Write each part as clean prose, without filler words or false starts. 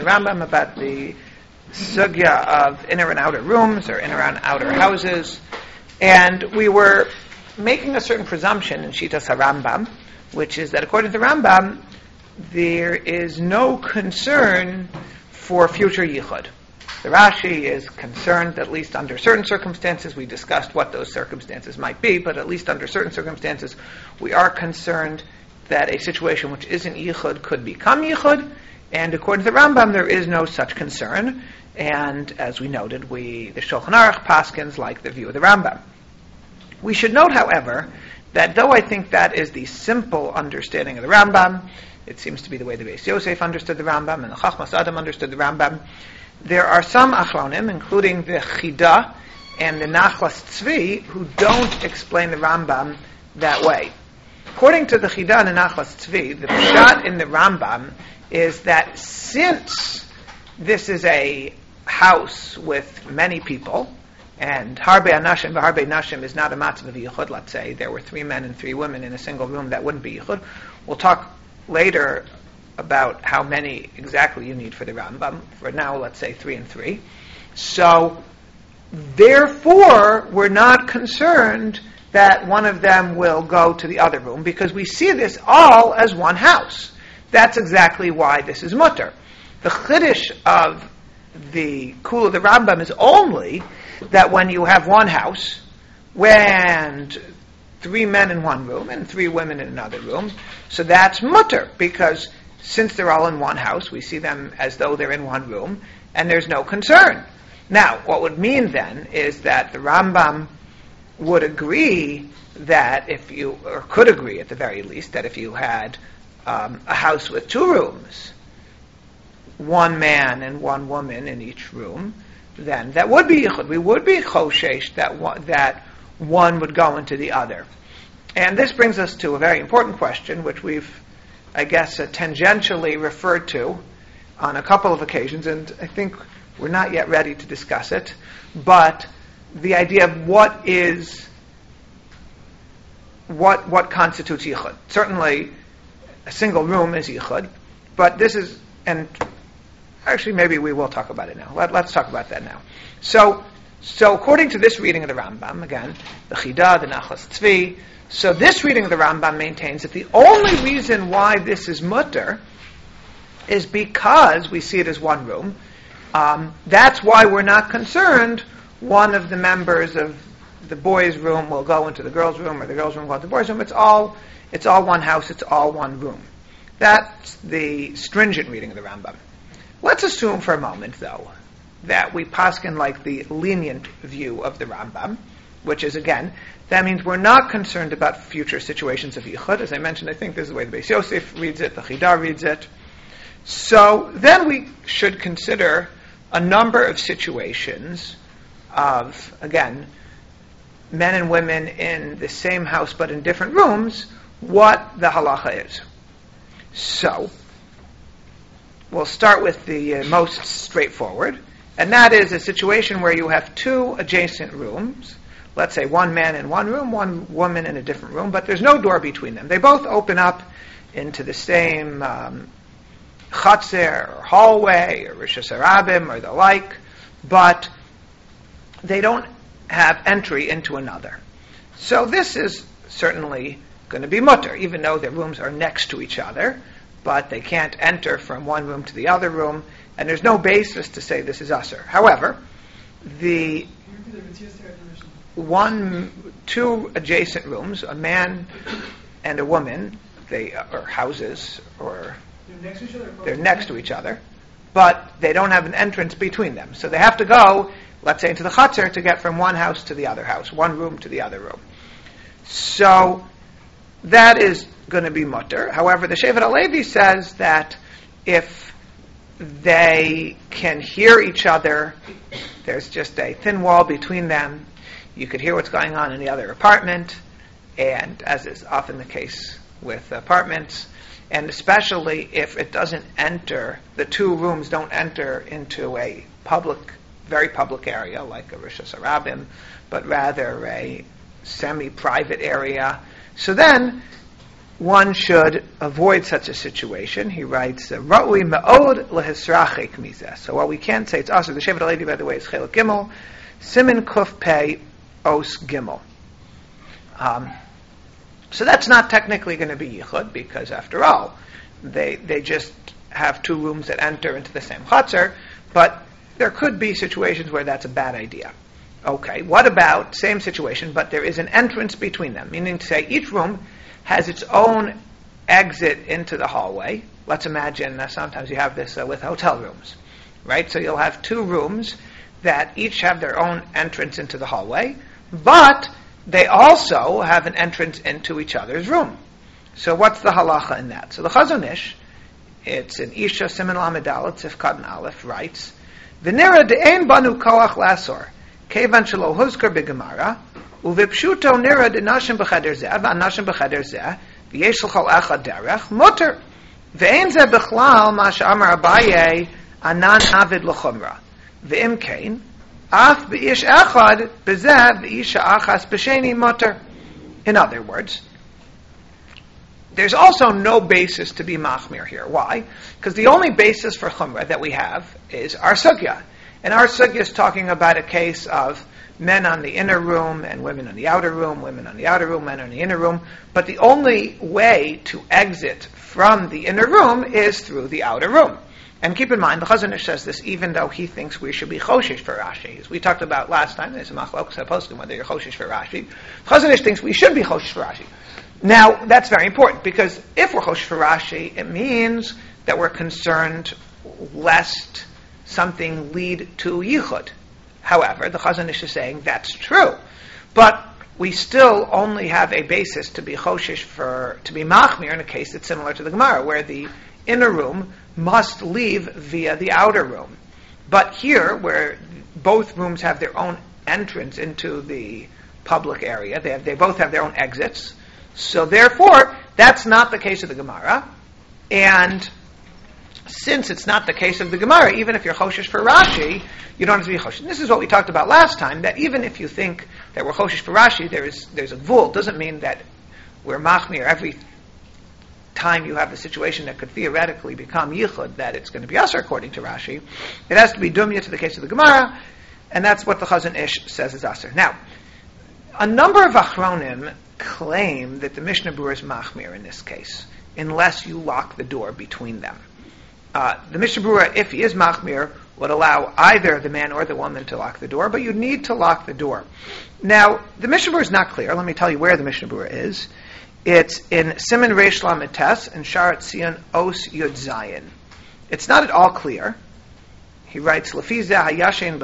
the Rambam about the sugya of inner and outer rooms or inner and outer houses. And we were making a certain presumption in Shitas HaRambam, which is that according to the Rambam, there is no concern for future yichud. The Rashi is concerned, at least under certain circumstances, we discussed what those circumstances might be, but at least under certain circumstances, we are concerned that a situation which isn't yichud could become yichud, and according to the Rambam, there is no such concern, and as we noted, the Shulchan Aruch paskins like the view of the Rambam. We should note, however, that though I think that is the simple understanding of the Rambam, it seems to be the way the Beis Yosef understood the Rambam and the Chachmas Adam understood the Rambam, there are some Achronim, including the Chida and the Nachlas Tzvi, who don't explain the Rambam that way. According to the Chida and the Nachlas Tzvi, the pshat in the Rambam is that since this is a house with many people, and Harbe Anashim v'Harbe Nashim is not a matzav of yichud, let's say there were 3 men and 3 women in a single room, that wouldn't be yichud. We'll talk later about how many exactly you need for the Rambam. For now, let's say 3 and 3. So, therefore, we're not concerned that one of them will go to the other room, because we see this all as one house. That's exactly why this is mutter. The chiddush of the Kula of the Rambam is only that when you have one house, when 3 men in one room and 3 women in another room, so that's mutter, because since they're all in one house, we see them as though they're in one room, and there's no concern. Now, what would mean then is that the Rambam would agree that or could agree at the very least, that if you had a house with 2 rooms, 1 man and 1 woman in each room, then that would be yichud. We would be choshesh that one would go into the other. And this brings us to a very important question, which we've, I guess, tangentially referred to on a couple of occasions, and I think we're not yet ready to discuss it, but the idea of what constitutes yichud. Certainly, a single room is yichud, but this is, and actually maybe we will talk about it now. Let's talk about that now. So according to this reading of the Rambam, again, the Chida, the Nachlas Tzvi, so this reading of the Rambam maintains that the only reason why this is mutter is because we see it as one room. That's why we're not concerned one of the members of the boys' room will go into the girls' room, or the girls' room will go into the boys' room. It's all one house, it's all one room. That's the stringent reading of the Rambam. Let's assume for a moment, though, that we paskin like the lenient view of the Rambam, which is, again, that means we're not concerned about future situations of yichud. As I mentioned, I think this is the way the Beis Yosef reads it, the Chida reads it. So then we should consider a number of situations of, again, men and women in the same house but in different rooms, what the halacha is. So, we'll start with the most straightforward, and that is a situation where you have 2 adjacent rooms. Let's say 1 man in one room, 1 woman in a different room, but there's no door between them. They both open up into the same chatzer or hallway or rishus harabim or the like, but they don't have entry into another. So this is certainly going to be mutter, even though their rooms are next to each other, but they can't enter from one room to the other room, and there's no basis to say this is usher. However, the 2 adjacent rooms, a man and a woman, they are houses, or they're next to each other, but they don't have an entrance between them. So they have to go, let's say, into the chutzner to get from one house to the other house, one room to the other room. So that is going to be mutter. However, the Shevet HaLevi says that if they can hear each other, there's just a thin wall between them, you could hear what's going on in the other apartment, and as is often the case with apartments, and especially if it doesn't enter, the 2 rooms don't enter into a very public area like a rishus harabim, but rather a semi-private area. So then one should avoid such a situation. He writes, Ra'ui ma'od lehisrachik mizeh. So while we can't say it's asr, the Shevet HaLevi, by the way, is Chelek Gimel, Simin Kuf Pei Os Gimel. So that's not technically going to be yichud, because after all, they just have two rooms that enter into the same chutzner, but there could be situations where that's a bad idea. Okay, what about same situation, but there is an entrance between them, meaning to say each room has its own exit into the hallway. Let's imagine sometimes you have this with hotel rooms, right? So you'll have two rooms that each have their own entrance into the hallway, but they also have an entrance into each other's room. So what's the halacha in that? So the Chazon Ish, it's in Isha Siman Lamed Aleph Tzif Katan Aleph, writes, V'nira de'ein banu koach lasor, kevan shelo huzkar b'gemara, uvipshuto nira de'nashim b'cheder zeh, v'anashim b'cheder zeh, v'yesh l'chol echad derech, mutter. V'ein zeh b'chlal ma she'amar Abaye, anan avid l'chumra. V'im kein, af b'ish echad b'zeh v'isha achas b'sheni mutter. In other words, there's also no basis to be machmir here. Why? Because the only basis for chumrah that we have is our sugya. And our sugya is talking about a case of men on the inner room and women on the outer room, women on the outer room, men on the inner room. But the only way to exit from the inner room is through the outer room. And keep in mind, the Chazon Ish says this even though he thinks we should be choshish for Rashi. As we talked about last time, there's a machlokes poskim whether you're choshish for Rashi. Chazon Ish thinks we should be choshish for Rashi. Now, that's very important, because if we're choshish for Rashi, it means that we're concerned lest something lead to yichud. However, the Chazon Ish is saying that's true, but we still only have a basis to be choshish to be machmir in a case that's similar to the Gemara, where the inner room must leave via the outer room. But here, where both rooms have their own entrance into the public area, they both have their own exits. So therefore, that's not the case of the Gemara. And since it's not the case of the Gemara, even if you're choshish for Rashi, you don't have to be choshish. And this is what we talked about last time, that even if you think that we're choshish for Rashi, there's a gvul. It doesn't mean that we're machmir every time you have a situation that could theoretically become yichud, that it's going to be asr according to Rashi. It has to be dumya to the case of the Gemara, and that's what the Chazon Ish says is asr. Now, a number of achronim claim that the Mishnah Berurah is machmir in this case, unless you lock the door between them. The Mishnah Berurah, if he is machmir, would allow either the man or the woman to lock the door, but you need to lock the door. Now, the Mishnah Berurah is not clear. Let me tell you where the Mishnah Berurah is. It's in Siman Reish Lamed Tes and Sharat Tzion Os Yud Zayin. It's not at all clear. He writes, Lefi zeh hayashen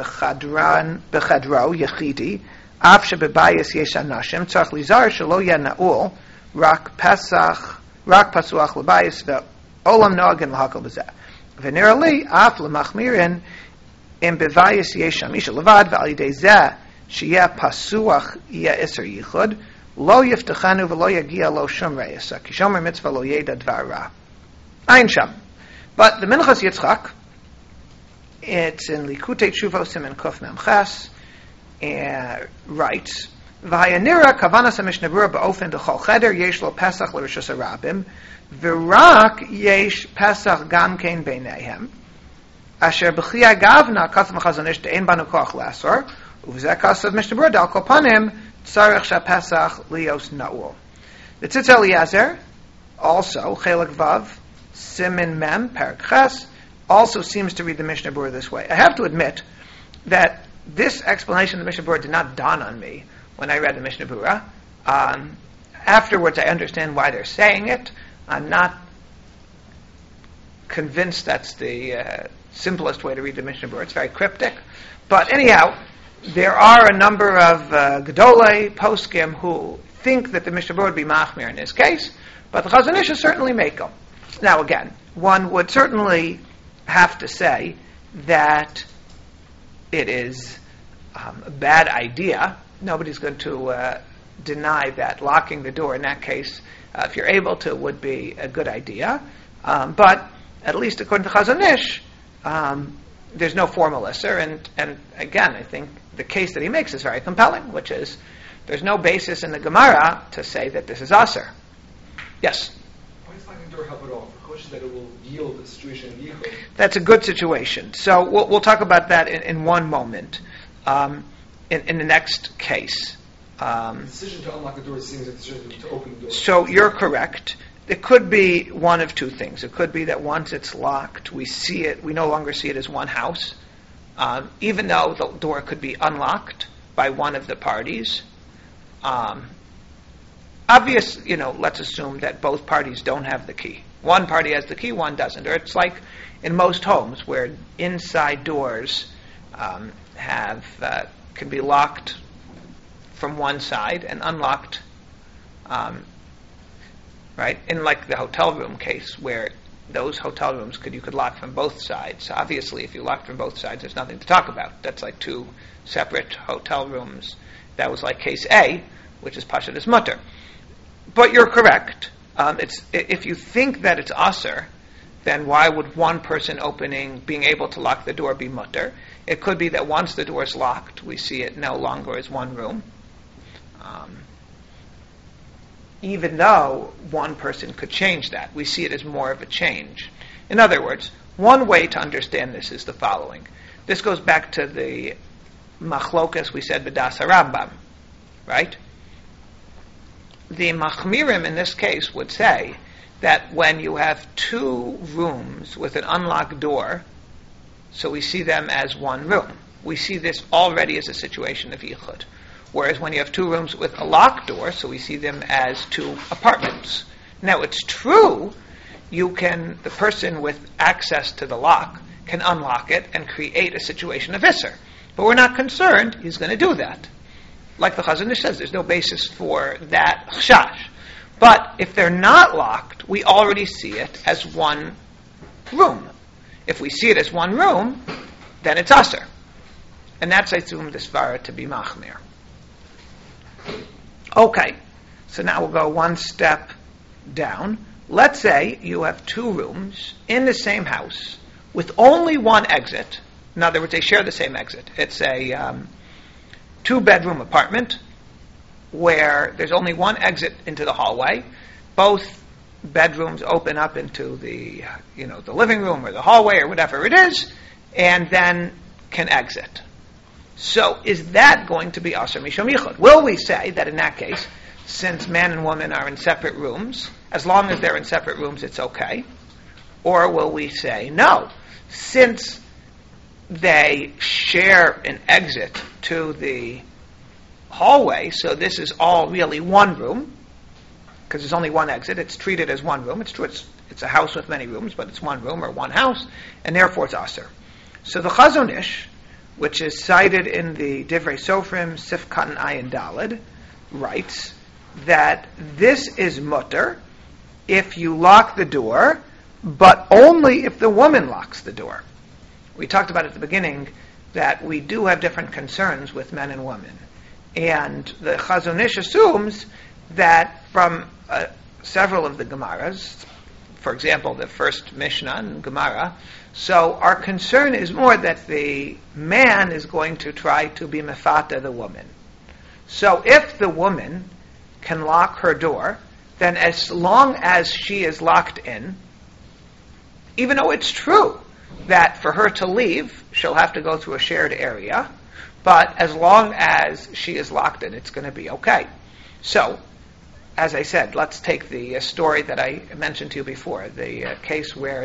b'chadro yechidi, Av shebebayis yesh anashim tzarich lizar shelo yeh na'ul rak pasuach lebayis ve'olam noagin lahakol b'zeh v'nira li af lemachmirin im bebayis yesh amisha levad ve'al yidei zeh sheyeh pasuach yeh iser yichud lo yiftachanu ve'lo yagia lo shum re'isa ki shomer mitzvah lo yeda dvar ra. Ein sham. But the Minchas Yitzchak, it's in Likutei Tshuva Siman Kuf Mem Ches, writes, "V'hayanira kavanas haMishnah Berurah ba'ofen dechol cheder yesh lo Pesach l'Rishus Harabim, v'rak yesh Pesach gam kein beinehem, asher b'chiyah gavna kasav Chazon Ish de'en banu koach l'asor, uv'zeh kasav Mishnah Berurah dal kol panim tzarich shePesach lios na'ul." The Tzitz Eliezer, also Chelek Vav Siman Mem Perek Ches, also seems to read the Mishnah Berurah this way. I have to admit that this explanation of the Mishnah Berurah did not dawn on me when I read the Mishnah Berurah. Afterwards, I understand why they're saying it. I'm not convinced that's the simplest way to read the Mishnah Berurah. It's very cryptic. But anyhow, there are a number of Gedolei poskim who think that the Mishnah Berurah would be machmir in this case, but the Chazon Ish is certainly mekel. Now again, one would certainly have to say that it is a bad idea. Nobody's going to deny that locking the door in that case, if you're able to, would be a good idea. But at least according to Chazon Ish, there's no formal isser. And again, I think the case that he makes is very compelling, which is there's no basis in the Gemara to say that this is aser. Yes? Why does locking the door help at all? For Chosh that it will yield the situation in Yichud. That's a good situation. So we'll talk about that in one moment, in the next case. The decision to unlock the door is the same as the decision to open the door. So you're correct. It could be one of two things. It could be that once it's locked, we no longer see it as one house, even though the door could be unlocked by one of the parties. Let's assume that both parties don't have the key. One party has the key, one doesn't. Or it's like in most homes where inside doors can be locked from one side and unlocked, right? In like the hotel room case where those hotel rooms you could lock from both sides. So obviously, if you lock from both sides, there's nothing to talk about. That's like two separate hotel rooms. That was like case A, which is Pashat is Mutter. But you're correct. If you think that it's Aser, then why would one person being able to lock the door, be Mutter? It could be that once the door is locked, we see it no longer as one room. Even though one person could change that, we see it as more of a change. In other words, one way to understand this is the following. This goes back to the machlokas we said b'das Rambam, right? The machmirim in this case would say that when you have two rooms with an unlocked door, so we see them as one room. We see this already as a situation of yichud. Whereas when you have two rooms with a locked door, so we see them as two apartments. Now it's true, the person with access to the lock can unlock it and create a situation of Isser. But we're not concerned he's going to do that. Like the Chazon Ish says, there's no basis for that chashash. But if they're not locked, we already see it as one room. If we see it as one room, then it's Aser. And that's, I assume, the Svara to be Machmir. Okay, so now we'll go one step down. Let's say you have two rooms in the same house with only one exit. In other words, they share the same exit. It's a two-bedroom apartment where there's only one exit into the hallway. Both bedrooms open up into the living room or the hallway or whatever it is, and then can exit. So is that going to be Aser Mishum Yichud? Will we say that in that case, since man and woman are in separate rooms, as long as they're in separate rooms, it's okay? Or will we say, no, since they share an exit to the hallway, so this is all really one room, because there's only one exit, it's treated as one room. It's true, it's a house with many rooms, but it's one room or one house, and therefore it's Aser. So the Chazon Ish, which is cited in the Divrei Sofrim, Sif Katan Ayin Daled, writes that this is mutter if you lock the door, but only if the woman locks the door. We talked about at the beginning that we do have different concerns with men and women. And the Chazon Ish assumes that from several of the Gemaras, for example, the first Mishnah in Gemara, so our concern is more that the man is going to try to be mefata the woman. So if the woman can lock her door, then as long as she is locked in, even though it's true that for her to leave, she'll have to go through a shared area, but as long as she is locked in, it's going to be okay. So, as I said, let's take the story that I mentioned to you before, the case where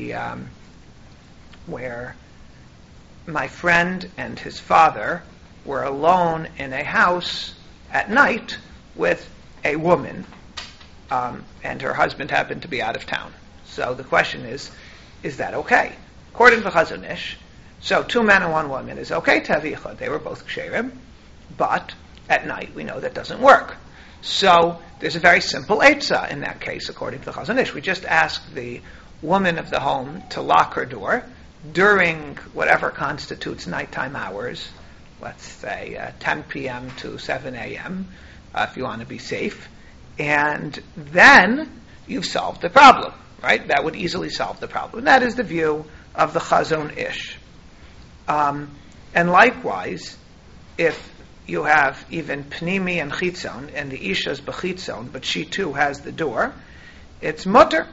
where my friend and his father were alone in a house at night with a woman, and her husband happened to be out of town. So the question is that okay? According to the Chazon Ish, so two men and one woman is okay to have yichud. They were both ksherim, but at night we know that doesn't work. So there's a very simple eitzah in that case, according to the Chazon Ish. We just ask the woman of the home to lock her door during whatever constitutes nighttime hours, let's say 10 p.m. to 7 a.m., if you want to be safe, and then you've solved the problem, right? That would easily solve the problem. And that is the view of the Chazon Ish. And likewise, if you have even Pnimi and Chitzon, and the Isha's Bechitzon, but she too has the door, it's mutter.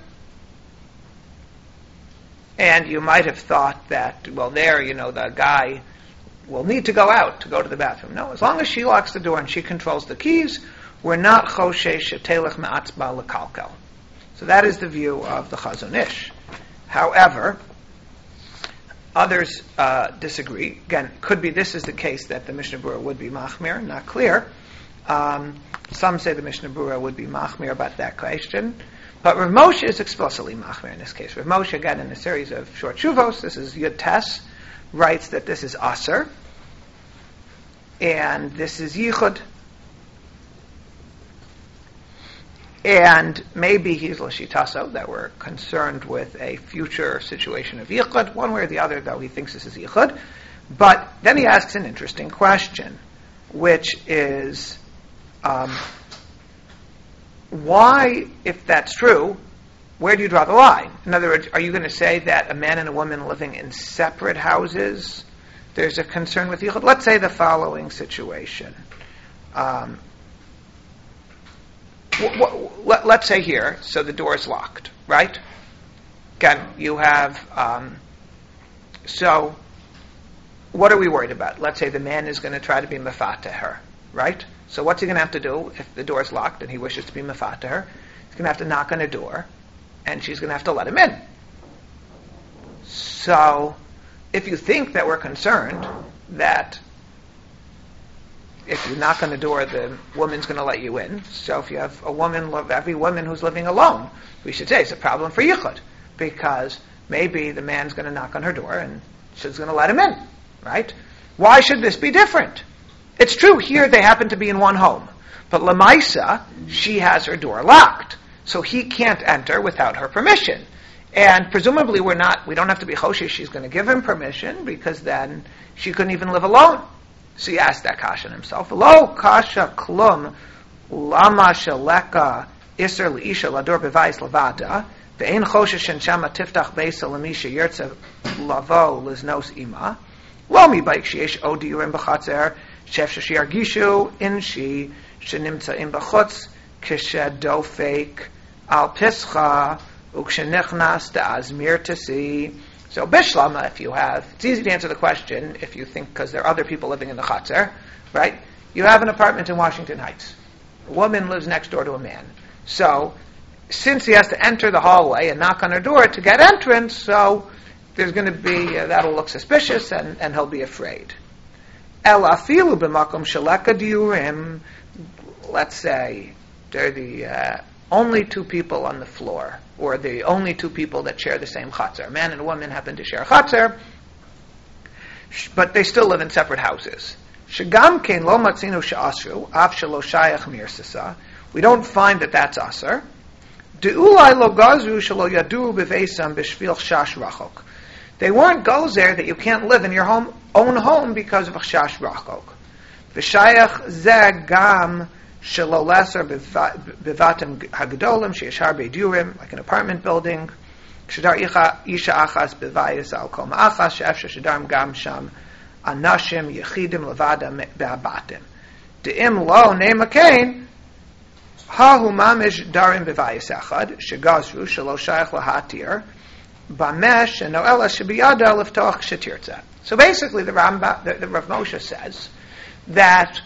And you might have thought that, well, there, the guy will need to go out to go to the bathroom. No, as long as she locks the door and she controls the keys, we're not choshesh shetelech me'atzba lekalkel. So that is the view of the Chazon Ish. However, others disagree. Again, could be this is the case that the Mishnah Berurah would be machmir, not clear. Some say the Mishnah Berurah would be machmir about that question. But Rav Moshe is explicitly machmir in this case. Rav Moshe, again, in a series of short shuvos, this is Yud Tes, writes that this is aser, and this is yichud. And maybe he's l'shitaso, that we're concerned with a future situation of yichud, one way or the other, though he thinks this is yichud. But then he asks an interesting question, which is, why, if that's true, where do you draw the line? In other words, are you going to say that a man and a woman living in separate houses, there's a concern with yichud? Let's say the following situation. Let's say here, so the door is locked, right? Again, you have, so what are we worried about? Let's say the man is going to try to be mafata her, right? So what's he going to have to do if the door is locked and he wishes to be mafata her? He's going to have to knock on a door, and she's going to have to let him in. So if you think that we're concerned that if you knock on the door, the woman's going to let you in. So if you have every woman who's living alone, we should say it's a problem for yichud, because maybe the man's going to knock on her door and she's going to let him in, right? Why should this be different? It's true, here they happen to be in one home, but Lamaisa, she has her door locked, so he can't enter without her permission. And presumably we don't have to be choshesh she's going to give him permission, because then she couldn't even live alone. So he asked that kasha himself. Lo kasha klum lama sheleka iser leisha lador bevayis levada ve'ein choshesh shama tiftach beisa lemisha yirtza lavo liznos ima lo mibayik sheyesh od yurim b'chatzer shef sheyargishu inshi shenimtzaim b'chutz kishadofek al pischa ukshenichnas de'azmir tasi. So bishlama, it's easy to answer the question if you think, because there are other people living in the chatzer, right? You have an apartment in Washington Heights. A woman lives next door to a man. So, since he has to enter the hallway and knock on her door to get entrance, so there's going to be, that'll look suspicious, and he'll be afraid. El afilu b'makom sheleka diurim, let's say, they're the only two people on the floor, or the only two people that share the same chatzar. A man and a woman happen to share a chatzar, but they still live in separate houses. Shagam kein lo matzinu she'asru, av shelo shayach mirsasa. We don't find that that's asr. De'ulai lo gazru shelo yadu b'veisam b'shvil shash rachok. They weren't gozer that you can't live in your own home because of a shash rachok. V'shayach ze gam shelo leser bevatim hagdolim sheyeshar beidurim, like an apartment building. Shadar isha achas bevayis al kol ma'achas she'efshe shadarm gam sham anashim yechidim levada be'abatim. De'im lo ne'makain hahu mamish darim bevayis echad shegazru shelo shayach lahatir bamesh and no'ela shebiyada liftoach shetirza. So basically, the Rav Moshe says that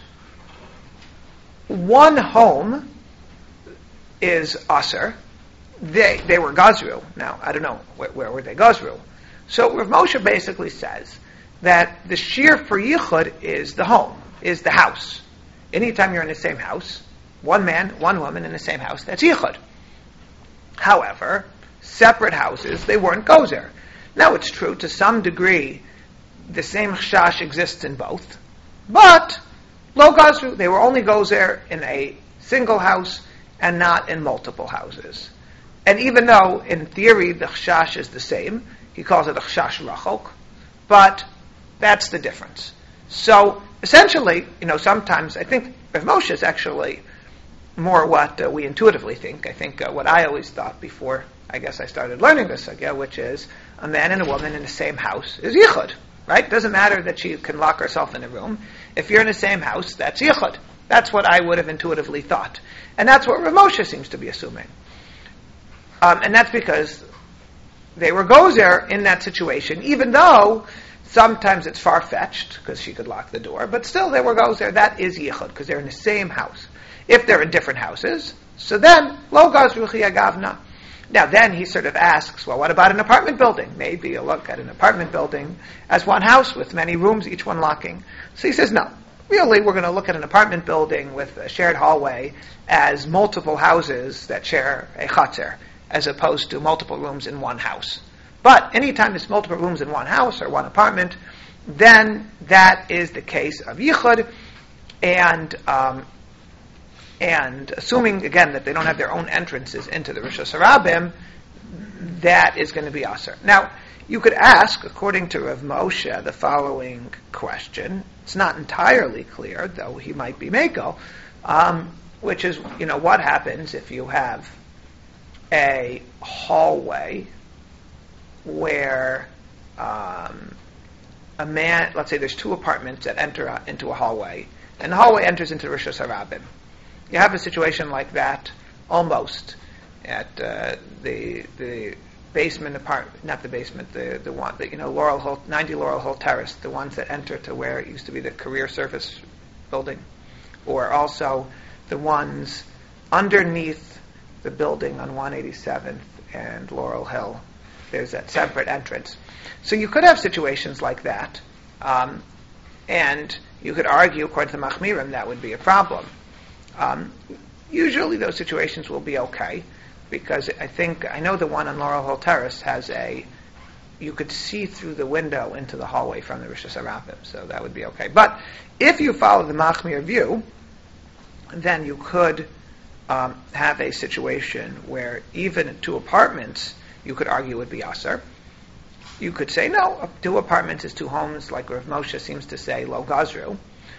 one home is aser. They were gazru. Now, I don't know, where were they gazru? So Rav Moshe basically says that the shear for yichud is the home, is the house. Anytime you're in the same house, one man, one woman in the same house, that's yichud. However, separate houses, they weren't gozer. Now, it's true, to some degree, the same chash exists in both, but lo gazru, they were only gozer in a single house and not in multiple houses. And even though, in theory, the chash is the same, he calls it a chash rachok, but that's the difference. So, essentially, sometimes I think Rav Moshe is actually more what we intuitively think. I think what I always thought before, I guess I started learning this, which is a man and a woman in the same house is yichud, right? It doesn't matter that she can lock herself in a room. If you're in the same house, that's yichud. That's what I would have intuitively thought. And that's what Rav Moshe seems to be assuming. And that's because they were gozer in that situation, even though sometimes it's far-fetched, because she could lock the door, but still they were gozer. That is yichud, because they're in the same house. If they're in different houses, so then, lo gazru chiyagavna. Now then he sort of asks, well, what about an apartment building? Maybe you look at an apartment building as one house with many rooms, each one locking. So he says, no. Really, we're going to look at an apartment building with a shared hallway as multiple houses that share a chatzer, as opposed to multiple rooms in one house. But anytime it's multiple rooms in one house or one apartment, then that is the case of yichud, and assuming, again, that they don't have their own entrances into the Rosh Hashanah, that is going to be aser. Now, you could ask, according to Rav Moshe, the following question. It's not entirely clear, though he might be Mako, which is, what happens if you have a hallway where a man, let's say there's two apartments that enter into a hallway, and the hallway enters into Rosh Hashanah. You have a situation like that almost at the basement apartment, not the basement, the one that Laurel Hill, 90 Laurel Hill Terrace, the ones that enter to where it used to be the Career Service building, or also the ones underneath the building on 187th and Laurel Hill. There's that separate entrance. So you could have situations like that, and you could argue, according to the Machmirim, that would be a problem. Usually those situations will be okay, because I know the one on Laurel Hill Terrace has you could see through the window into the hallway from the Rosh Hashanah, so that would be okay. But if you follow the Machmir view, then you could have a situation where even two apartments, you could argue would be aser. You could say, no, 2 apartments is 2 homes, like Rav Moshe seems to say, lo gazru.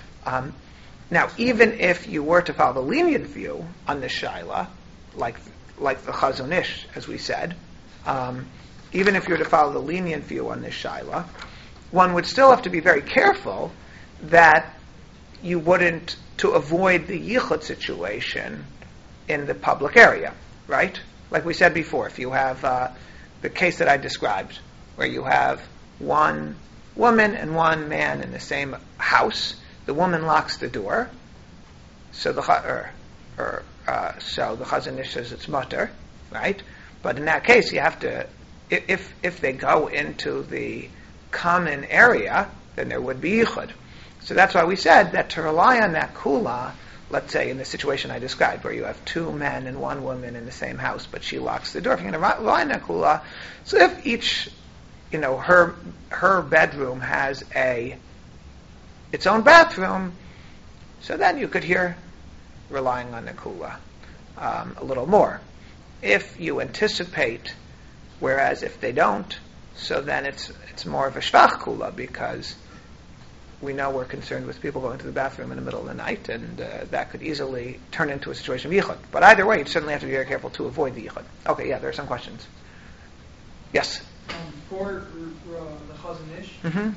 Now, even if you were to follow the lenient view on this shaila, like the Chazon Ish, as we said, even if you were to follow the lenient view on this shaila, one would still have to be very careful that you wouldn't, to avoid the yichud situation in the public area, right? Like we said before, if you have the case that I described, where you have one woman and one man in the same house, the woman locks the door, so the Chazon Ish says it's mutter, right? But in that case, you have to, if they go into the common area, then there would be yichud. So that's why we said that to rely on that kula, let's say in the situation I described, where you have 2 men and 1 woman in the same house, but she locks the door, if you're going to rely on that kula, so if each, her bedroom has its own bathroom, so then you could hear relying on the kula a little more. If you anticipate, whereas if they don't, so then it's more of a shvach kula, because we know we're concerned with people going to the bathroom in the middle of the night, and that could easily turn into a situation of yichud. But either way, you certainly have to be very careful to avoid the yichud. Okay, yeah, there are some questions. Yes? For the Chazon Ish, Mm-hmm.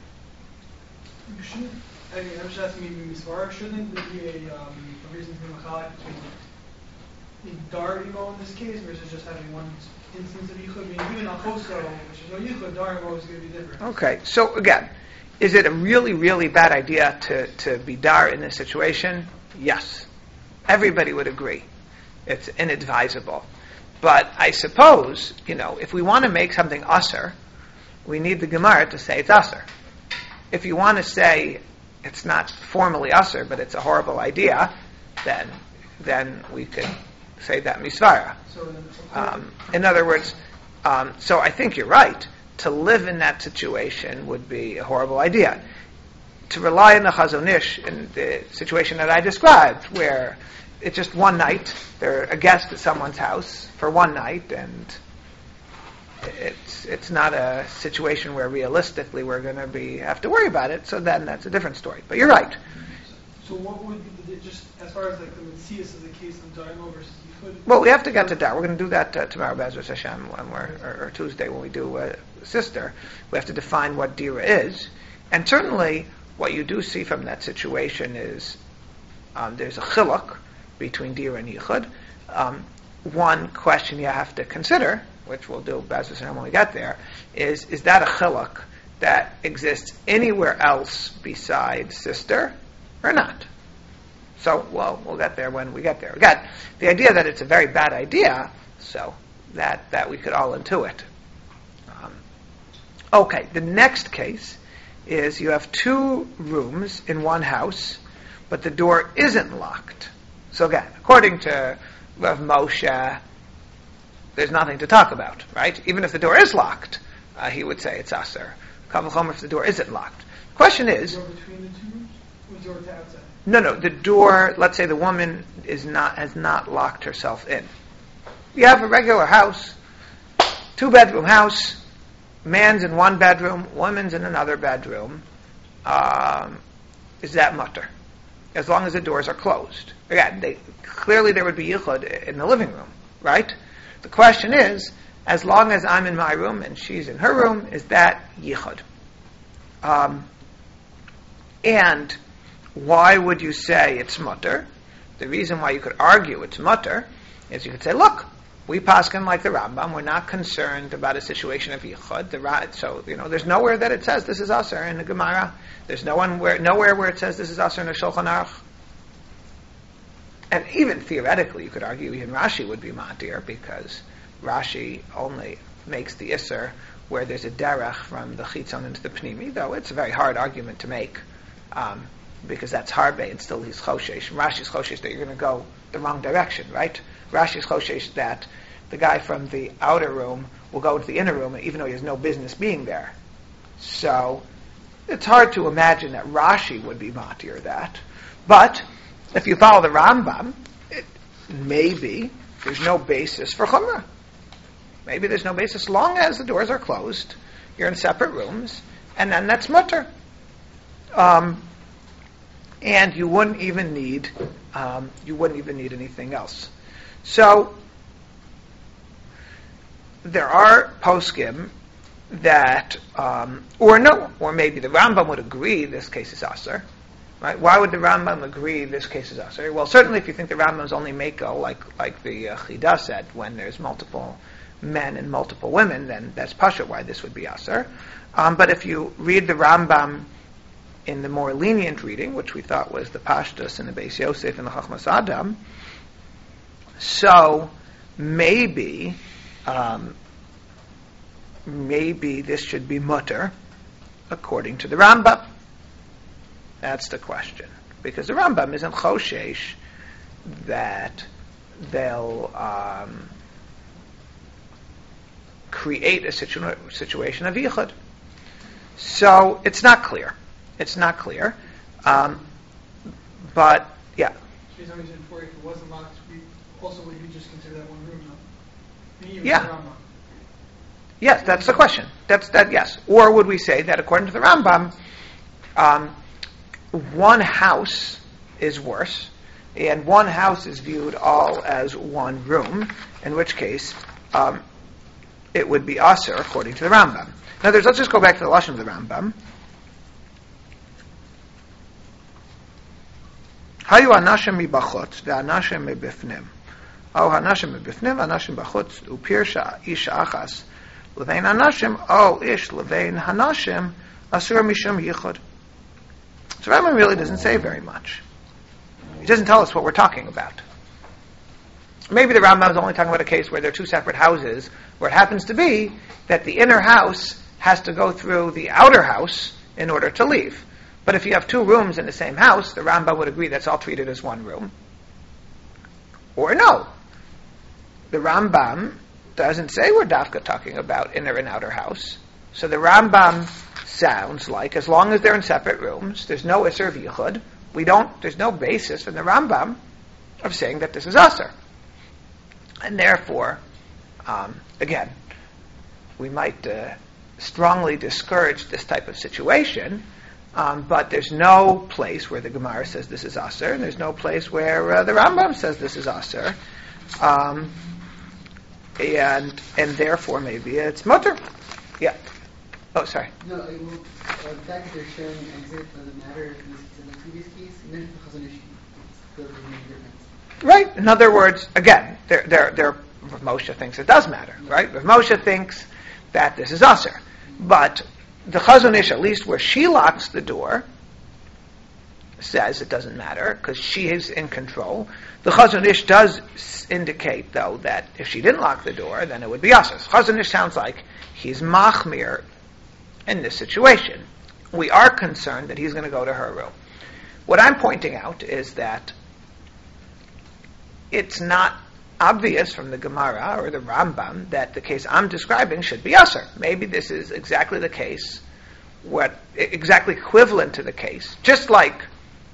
I'm just asking maybe Misvara, shouldn't there be a reason for Machalek between Dar Imo in this case versus just having one instance of Yichud? I mean, even Al Choso, which is no Yichud, Dar Imo is going to be different. Okay, so again, is it a really, really bad idea to be dar in this situation? Yes. Everybody would agree. It's inadvisable. But I suppose, if we want to make something aser, we need the Gemara to say it's aser. If you want to say it's not formally aser, but it's a horrible idea, then we could say that misvara. In other words, so I think you're right. To live in that situation would be a horrible idea. To rely on the Chazon Ish in the situation that I described, where it's just one night, they're a guest at someone's house for one night, and it's not a situation where realistically we're going to have to worry about it, so then that's a different story. But you're right. So what would be just as far as like the Metzias of the case of Daimo versus Yichud? Well, we have to get to that. We're going to do that tomorrow, Bezras Hashem, or Tuesday when we do sister. We have to define what dira is, and certainly what you do see from that situation is there's a chiluk between dira and yichud. one question you have to consider, which we'll do when we get there, is that a chiluk that exists anywhere else besides sister or not? So, well, we'll get there when we get there. Again, the idea that it's a very bad idea, so that we could all intuit. Okay, the next case is you have two rooms in one house, but the door isn't locked. So again, according to Rav Moshe, there's nothing to talk about, right? Even if the door is locked, he would say it's aser. Kal v'chomer if the door isn't locked. The question is... The door between the two rooms? Or the door to outside? No, the door, let's say the woman has not locked herself in. You have a regular house, 2-bedroom house, man's in one bedroom, woman's in another bedroom. Is that mutter? As long as the doors are closed. Again, clearly there would be yichud in the living room, right? The question is, as long as I'm in my room and she's in her room, is that yichud? And why would you say it's mutter? The reason why you could argue it's mutter is you could say, look, we paskin like the Rambam. We're not concerned about a situation of yichud. So there's nowhere that it says this is aser in the Gemara. There's nowhere where it says this is aser in the Shulchan Aruch. And even theoretically, you could argue even Rashi would be matir because Rashi only makes the iser where there's a derech from the chitzon into the pnimi. Though it's a very hard argument to make because that's harbe and still he's choshesh. Rashi's choshesh that you're going to go the wrong direction, right? Rashi's choshesh that the guy from the outer room will go into the inner room, even though he has no business being there. So it's hard to imagine that Rashi would be matir that. But if you follow the Rambam, maybe there's no basis for chumrah. Maybe there's no basis, long as the doors are closed, you're in separate rooms, and then that's mutter. And you wouldn't even need anything else. So there are poskim that, or maybe the Rambam would agree this case is aser. Right? Why would the Rambam agree this case is aser? Well, certainly if you think the Rambam's only meko, like the Chida said, when there's multiple men and multiple women, then that's pasha why this would be aser. But if you read the Rambam in the more lenient reading, which we thought was the Pashtus and the Beis Yosef and the Chachmas Adam, so maybe this should be mutter according to the Rambam. That's the question. Because the Rambam isn't choshesh that they'll create a situation of yichud. So it's not clear. It's not clear. But, yeah. Based on what you said before, if it wasn't locked, would you just consider that one room, though? Yeah. Yes, that's the question. Yes. Or would we say that according to the Rambam, one house is worse, and one house is viewed all as one room, in which case it would be aser according to the Rambam. Now, let's just go back to the lashon of the Rambam. Hayu anashim mibachutz ve'anashim mibifnim. O hanashim mibifnim, anashim bachutz upirsha ish achas levein anashim o ish levein hanashim asur mishum yichud. So Rambam really doesn't say very much. He doesn't tell us what we're talking about. Maybe the Rambam is only talking about a case where there are two separate houses, where it happens to be that the inner house has to go through the outer house in order to leave. But if you have two rooms in the same house, the Rambam would agree that's all treated as one room. Or no. The Rambam doesn't say we're dafka talking about inner and outer house. So the Rambam sounds like, as long as they're in separate rooms, there's no iser of yichud. There's no basis from the Rambam of saying that this is aser. And therefore, again, we might strongly discourage this type of situation, but there's no place where the Gemara says this is aser, and there's no place where the Rambam says this is aser, and therefore maybe it's mutter. Yeah. Oh, sorry. No, the fact that they're sharing exit doesn't matter in the previous case, even if the Chazon Ish, it's still the main difference. Right? In other words, again, Rav Moshe thinks it does matter, right? Rav Moshe thinks that this is aser. But the Chazon Ish, at least where she locks the door, says it doesn't matter because she is in control. The Chazon Ish does indicate, though, that if she didn't lock the door, then it would be aser. Chazon Ish sounds like he's machmir in this situation. We are concerned that he's going to go to her room. What I'm pointing out is that it's not obvious from the Gemara or the Rambam that the case I'm describing should be aser. Maybe this is exactly the case, exactly equivalent to the case. Just like,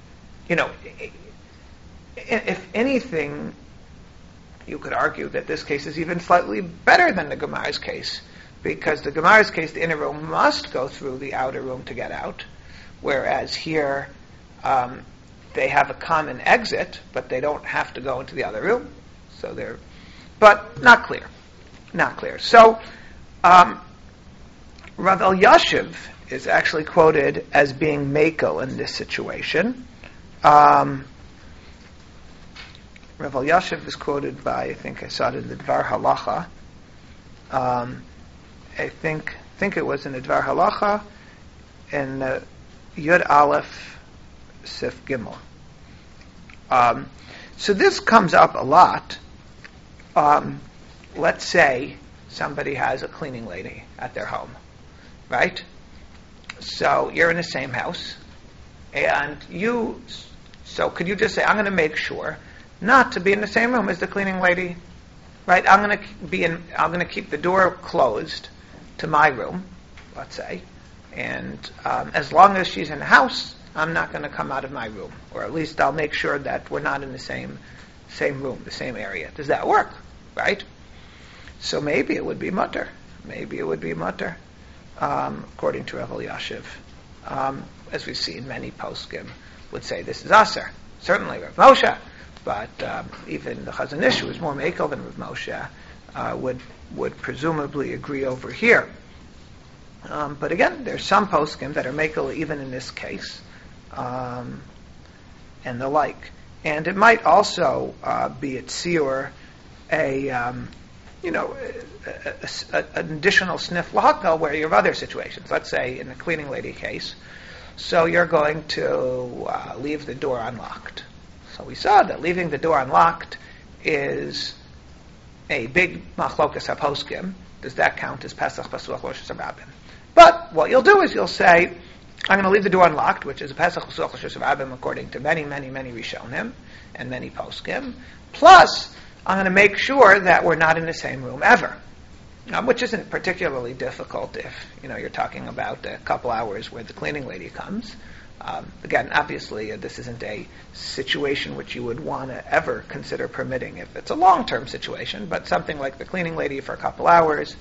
if anything, you could argue that this case is even slightly better than the Gemara's case, because the Gemara's case, the inner room must go through the outer room to get out, whereas here they have a common exit, but they don't have to go into the other room. So but not clear. So Rav Elyashiv is actually quoted as being makel in this situation. Rav Elyashiv is quoted by, I think I saw it in the Dvar Halacha. I think it was in the Dvar Halacha in Yud Aleph Sif Gimel. So this comes up a lot. Let's say somebody has a cleaning lady at their home, right? So you're in the same house, and so could you just say, I'm going to make sure not to be in the same room as the cleaning lady, right? I'm going to keep the door closed to my room, let's say, and as long as she's in the house, I'm not going to come out of my room, or at least I'll make sure that we're not in the same room, the same area. Does that work? Right? So maybe it would be mutter. According to Rav Elyashiv. As we've seen, many poskim would say this is aser. Certainly Rav Moshe, but even the Chazon Ish, who is more makel than Rav Moshe, would presumably agree over here. But again, there's some poskim that are makel even in this case, and the like. And it might also be at Siur an additional sniff lahakal where you have other situations. Let's say in the cleaning lady case, so you're going to leave the door unlocked. So we saw that leaving the door unlocked is a big machlokas haposkim. Does that count as Pesach Pasuach Rosh Hashanah? But what you'll do is you'll say, I'm going to leave the door unlocked, which is a Pesach Pasuach Rosh Hashanah according to many, many, many Rishonim and many poskim. Plus, I'm going to make sure that we're not in the same room ever, which isn't particularly difficult if you're talking about a couple hours where the cleaning lady comes. Again, obviously, this isn't a situation which you would want to ever consider permitting if it's a long-term situation, but something like the cleaning lady for a couple hours.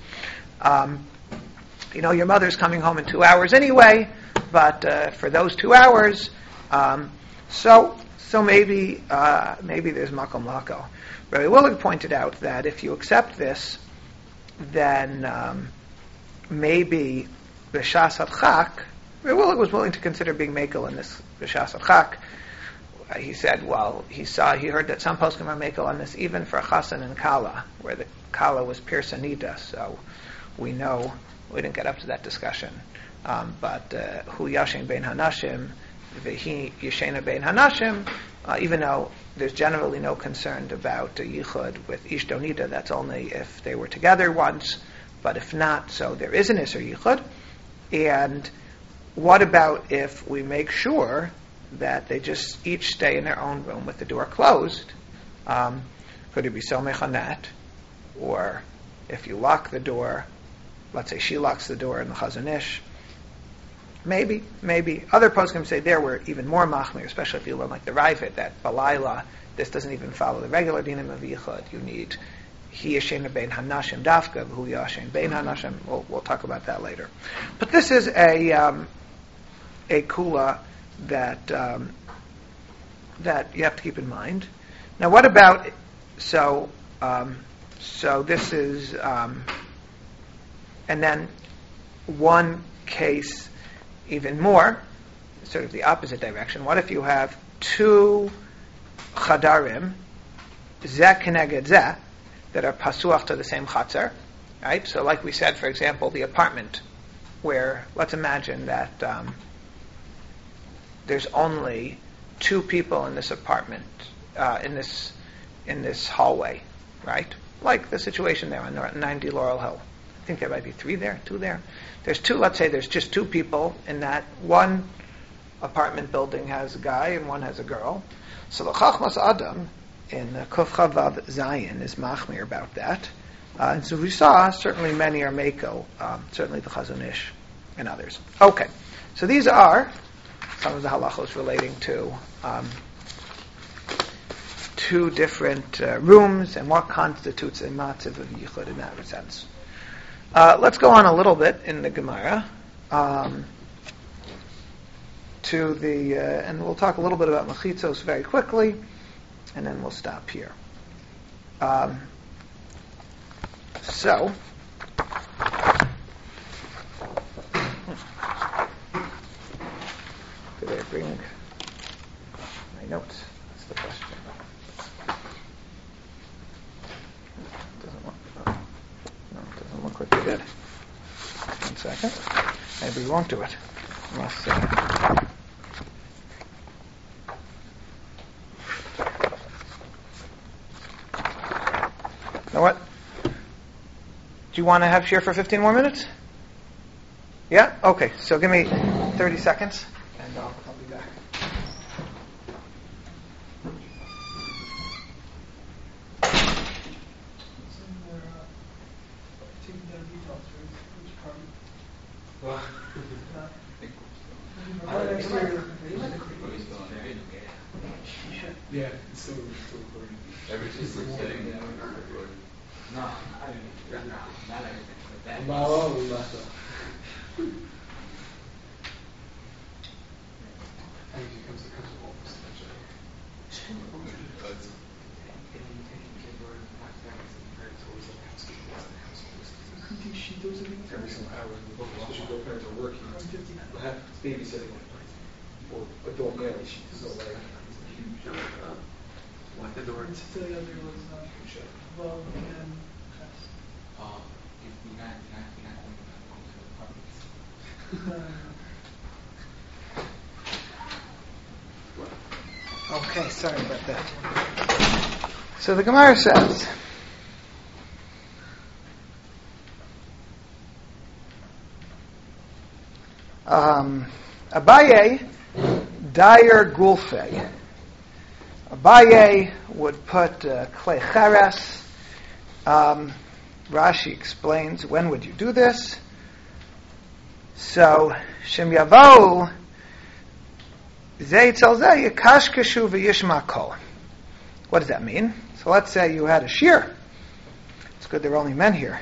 Your mother's coming home in 2 hours anyway, but for those 2 hours, so maybe there's makom lako. Rabbi Willig pointed out that if you accept this, then maybe b'shas hadchak, Rabbi Willig was willing to consider being makel in this b'shas hadchak. He said, he heard that some poskim are makel on this even for chasan and kala, where the kala was pirsanida. So we know we didn't get up to that discussion. But hu yashin bein hanashim, v'hi yashena bein hanashim. Even though there's generally no concern about a yichud with ishdonida, that's only if they were together once. But if not, so there is an iser yichud. And what about if we make sure that they just each stay in their own room with the door closed? Could it be somech on that? Or if you lock the door, let's say she locks the door in the Chazon Ish, maybe. Other poskim say there were even more machmir, especially if you learn like the Ravid, that balayla, this doesn't even follow the regular dinim of yichud. You need hi yashena bein hanashim dafka, hu yashen bein hanashim. We'll talk about that later. But this is a kula that you have to keep in mind. Now, what about so this is and then one case even more, sort of the opposite direction. What if you have two chadarim zeh keneged zeh, that are pasuach to the same chatzar, right? So like we said, for example, the apartment, where let's imagine that there's only 2 people in this apartment, in this hallway, right? Like the situation there on 90 Laurel Hill. I think there might be 3 there, 2 there. There's 2, let's say there's just 2 people in that one apartment building has a guy and one has a girl. So the Chachmas Adam in Kuf Chavav Zayin is machmir about that. And so we saw, certainly many are Mako, certainly the Chazon Ish and others. Okay, so these are some of the halachos relating to 2 different rooms and what constitutes a matziv of yichud in that sense. Let's go on a little bit in the Gemara to the, and we'll talk a little bit about mechitzos very quickly, and then we'll stop here. So, did I bring my notes? That's the question. Doesn't look like we did. 1 second. Maybe we won't do it. Unless, you know what? Do you want to have share for 15 more minutes? Yeah? Okay. So give me 30 seconds, and I'll be back. Yeah, it's still recording. Everything's sitting there. No, I mean, not everything. But that. Every single hour in the book, especially girlfriends are working, have babysitting or adult male, she's no way. What the door? The other was well and If we not going to the apartments. Okay, sorry about that. So the Gemara says, Abaye Dayer Gulfe. Abaye would put clay cheres. Rashi explains, when would you do this? So, Shem Yavo Zeh Tel Zeh Yikashkeshu v'Yishma Kol. What does that mean? So let's say you had a shir. It's good there are only men here.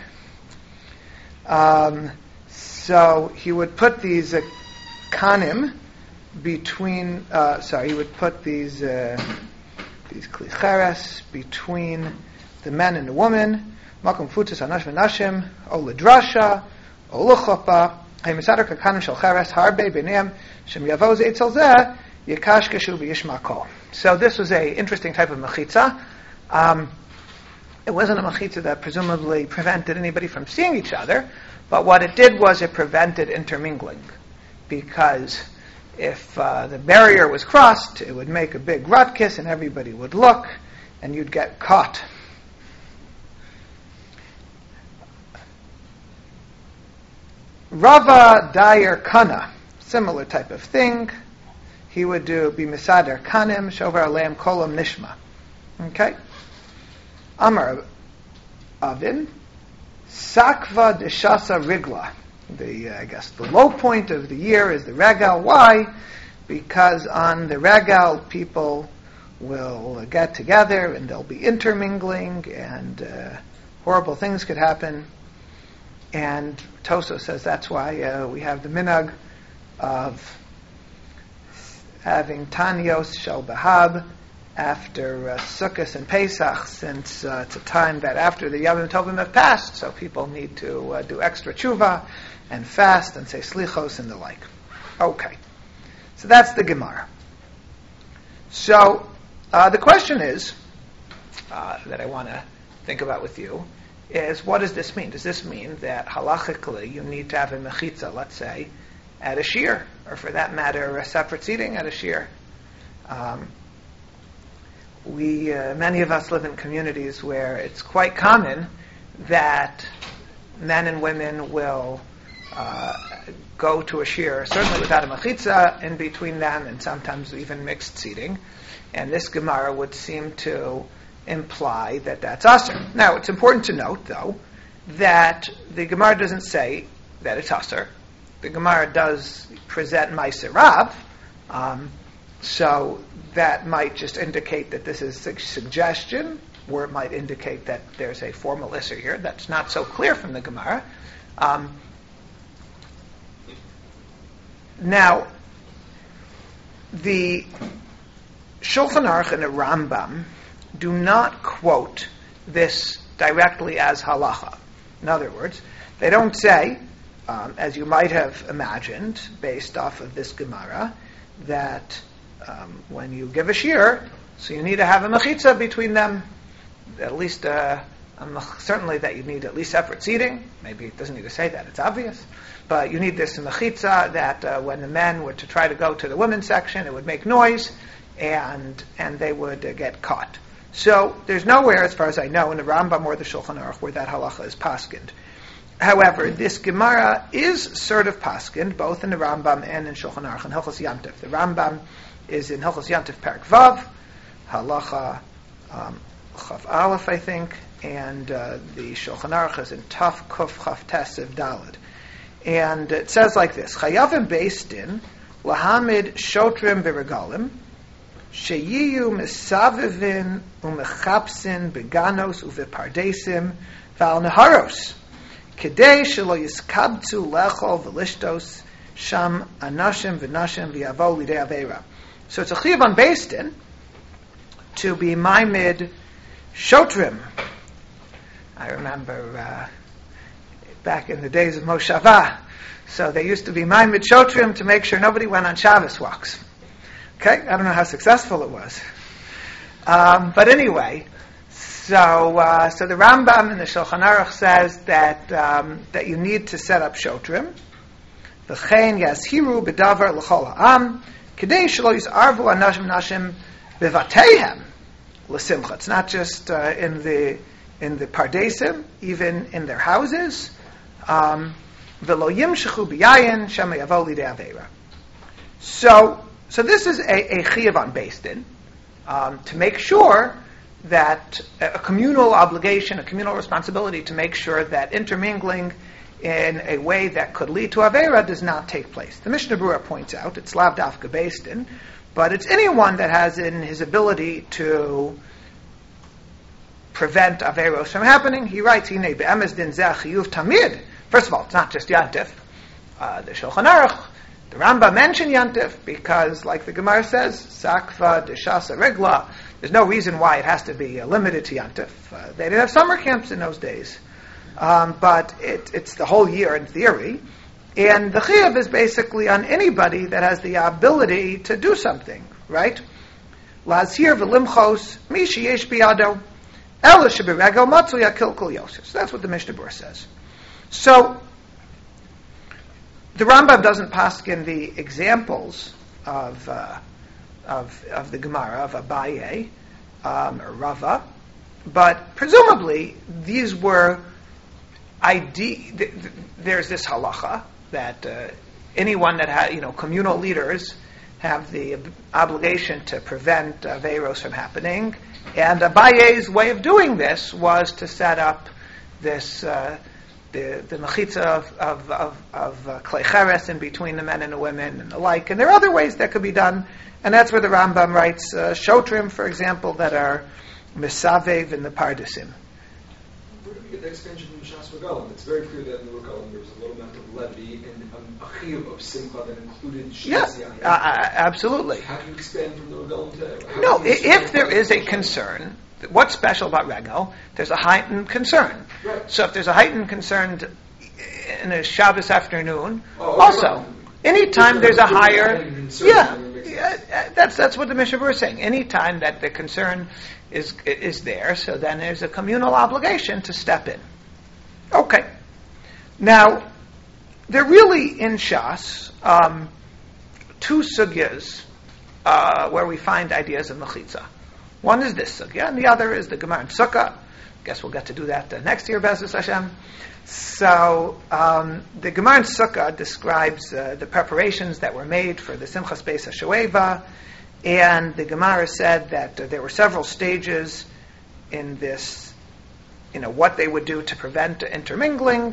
So he would put these kanim between. He would put these klicheres between the men and the woman. Makom futus anash v'nashim o ledrasha o lechopa. Hamisadar kakanim shel cheres harbe b'neim shem yavo zeh tel zeh yikashkeshu v'yishma kol. So this was a interesting type of mechitza. It wasn't a mechitza that presumably prevented anybody from seeing each other, but what it did was it prevented intermingling, because if the barrier was crossed, it would make a big ruckus and everybody would look and you'd get caught. Rava Dayer Kana, similar type of thing. He would do Bimisader Kanim, Shover Aleim Kolam Nishma. Okay? Amar Avin, Sakva Deshasa Rigla. The low point of the year is the Regal. Why? Because on the Regal, people will get together and they'll be intermingling and horrible things could happen. And Toso says that's why we have the minhag of having Tanios Shel Bahab after Sukkot and Pesach, since it's a time that after the Yom Tovim have passed, so people need to do extra tshuva and fast and say slichos and the like. Okay, so that's the Gemara. So the question is, that I want to think about with you is, what does this mean? Does this mean that halachically you need to have a mechitza, let's say, at a shir, or for that matter, a separate seating at a shir? Many of us live in communities where it's quite common that men and women will go to a shir, certainly without a mechitza in between them, and sometimes even mixed seating. And this Gemara would seem to imply that that's asur. Now, it's important to note, though, that the Gemara doesn't say that it's asur. The Gemara does present Ma'aser Rav, so that might just indicate that this is a suggestion, or it might indicate that there's a formal issur here. That's not so clear from the Gemara. Now, the Shulchan Aruch and the Rambam do not quote this directly as halacha. In other words, they don't say, as you might have imagined, based off of this Gemara, that when you give a shir, so you need to have a mechitza between them, at least, certainly that you need at least separate seating. Maybe it doesn't need to say that, it's obvious. But you need this mechitza that when the men were to try to go to the women's section, it would make noise, and they would get caught. So there's nowhere, as far as I know, in the Rambam or the Shulchan Aruch where that halacha is paskind. However, this Gemara is sort of paskind, both in the Rambam and in Shulchan Aruch and Hilchos Yantif. The Rambam is in Hilchos Yantif Perek Vav, halacha Chav Aleph, I think, and the Shulchan Aruch is in Taf Kuf Chav Tesiv Daled. And it says like this: Chayavim Beis Din lahamid shotrim b'regalim sheyiyu misavivin umechapsin beganos uvepardesim val neharos kedei shelo yiskabtzu lechol v'lishtos sham anashim v'nashim v'yavo lidei aveira. So it's a chiyuv on Beis Din to be ma'amid shotrim. I remember back in the days of Moshava, so they used to be ma'amid shotrim to make sure nobody went on Shabbos walks. Okay, I don't know how successful it was, but anyway, so the Rambam in the Shulchan Aruch says that you need to set up shotrim. V'chein yashiru b'davar l'chol ha'am kedei shelo yisarvu anashim nashim b'vateihem l'simcha. It's not just in the pardesim, even in their houses. V'lo yimshechu b'yayin shema yavo lidei aveira. So this is a chiyuv on Beis Din, to make sure that a communal obligation, a communal responsibility to make sure that intermingling in a way that could lead to Aveira does not take place. The Mishnah Berurah points out, it's lav dafka Beis Din, but it's anyone that has in his ability to prevent Aveiros from happening. He writes, Hinei be'emes din zeh chiyuv tamid. First of all, it's not just Yantif. The Shulchan Aruch, the Rambam mentioned Yantif because, like the Gemara says, Sakva Deshasa Regla. There's no reason why it has to be limited to Yantif. They didn't have summer camps in those days, but it's the whole year in theory. And the Chiyuv is basically on anybody that has the ability to do something, right? Lazhir v'limchos mi sheyesh biyado ela sheberegel matzu yakil kol yosef. That's what the Mishnah Berurah says. So the Rambam doesn't paskin the examples of the Gemara of Abaye or Rava, but presumably these were there's this halacha that anyone that had, communal leaders have the obligation to prevent Aveiros from happening, and Abaye's way of doing this was to set up this the mechitza of klei cheres in between the men and the women and the like. And there are other ways that could be done, and that's where the Rambam writes shotrim, for example, that are misavev in the pardesim. Where do we get the expansion from Shas Regalim? It's very clear that in the Regalim there was a little amount of levy and a chiyuv of simcha that included Shas Yayin. Absolutely. How do you expand from the Regalim to... No, if there is a concern, what's special about Regel? There's a heightened concern. Right. So if there's a heightened concern in a Shabbos afternoon, okay. also, anytime there's a higher... that's what the Mishnah Berurah is saying. Anytime that the concern is there, so then there's a communal obligation to step in. Okay. Now, there are really in Shas two sugyas where we find ideas of mechitza. One is this sugya, and the other is the Gemara in Sukkah. Guess we'll get to do that next year, Be'ezus Hashem. So the Gemara in Sukkah describes the preparations that were made for the Simchas Beis HaShoeva, and the Gemara said that there were several stages in this, what they would do to prevent intermingling,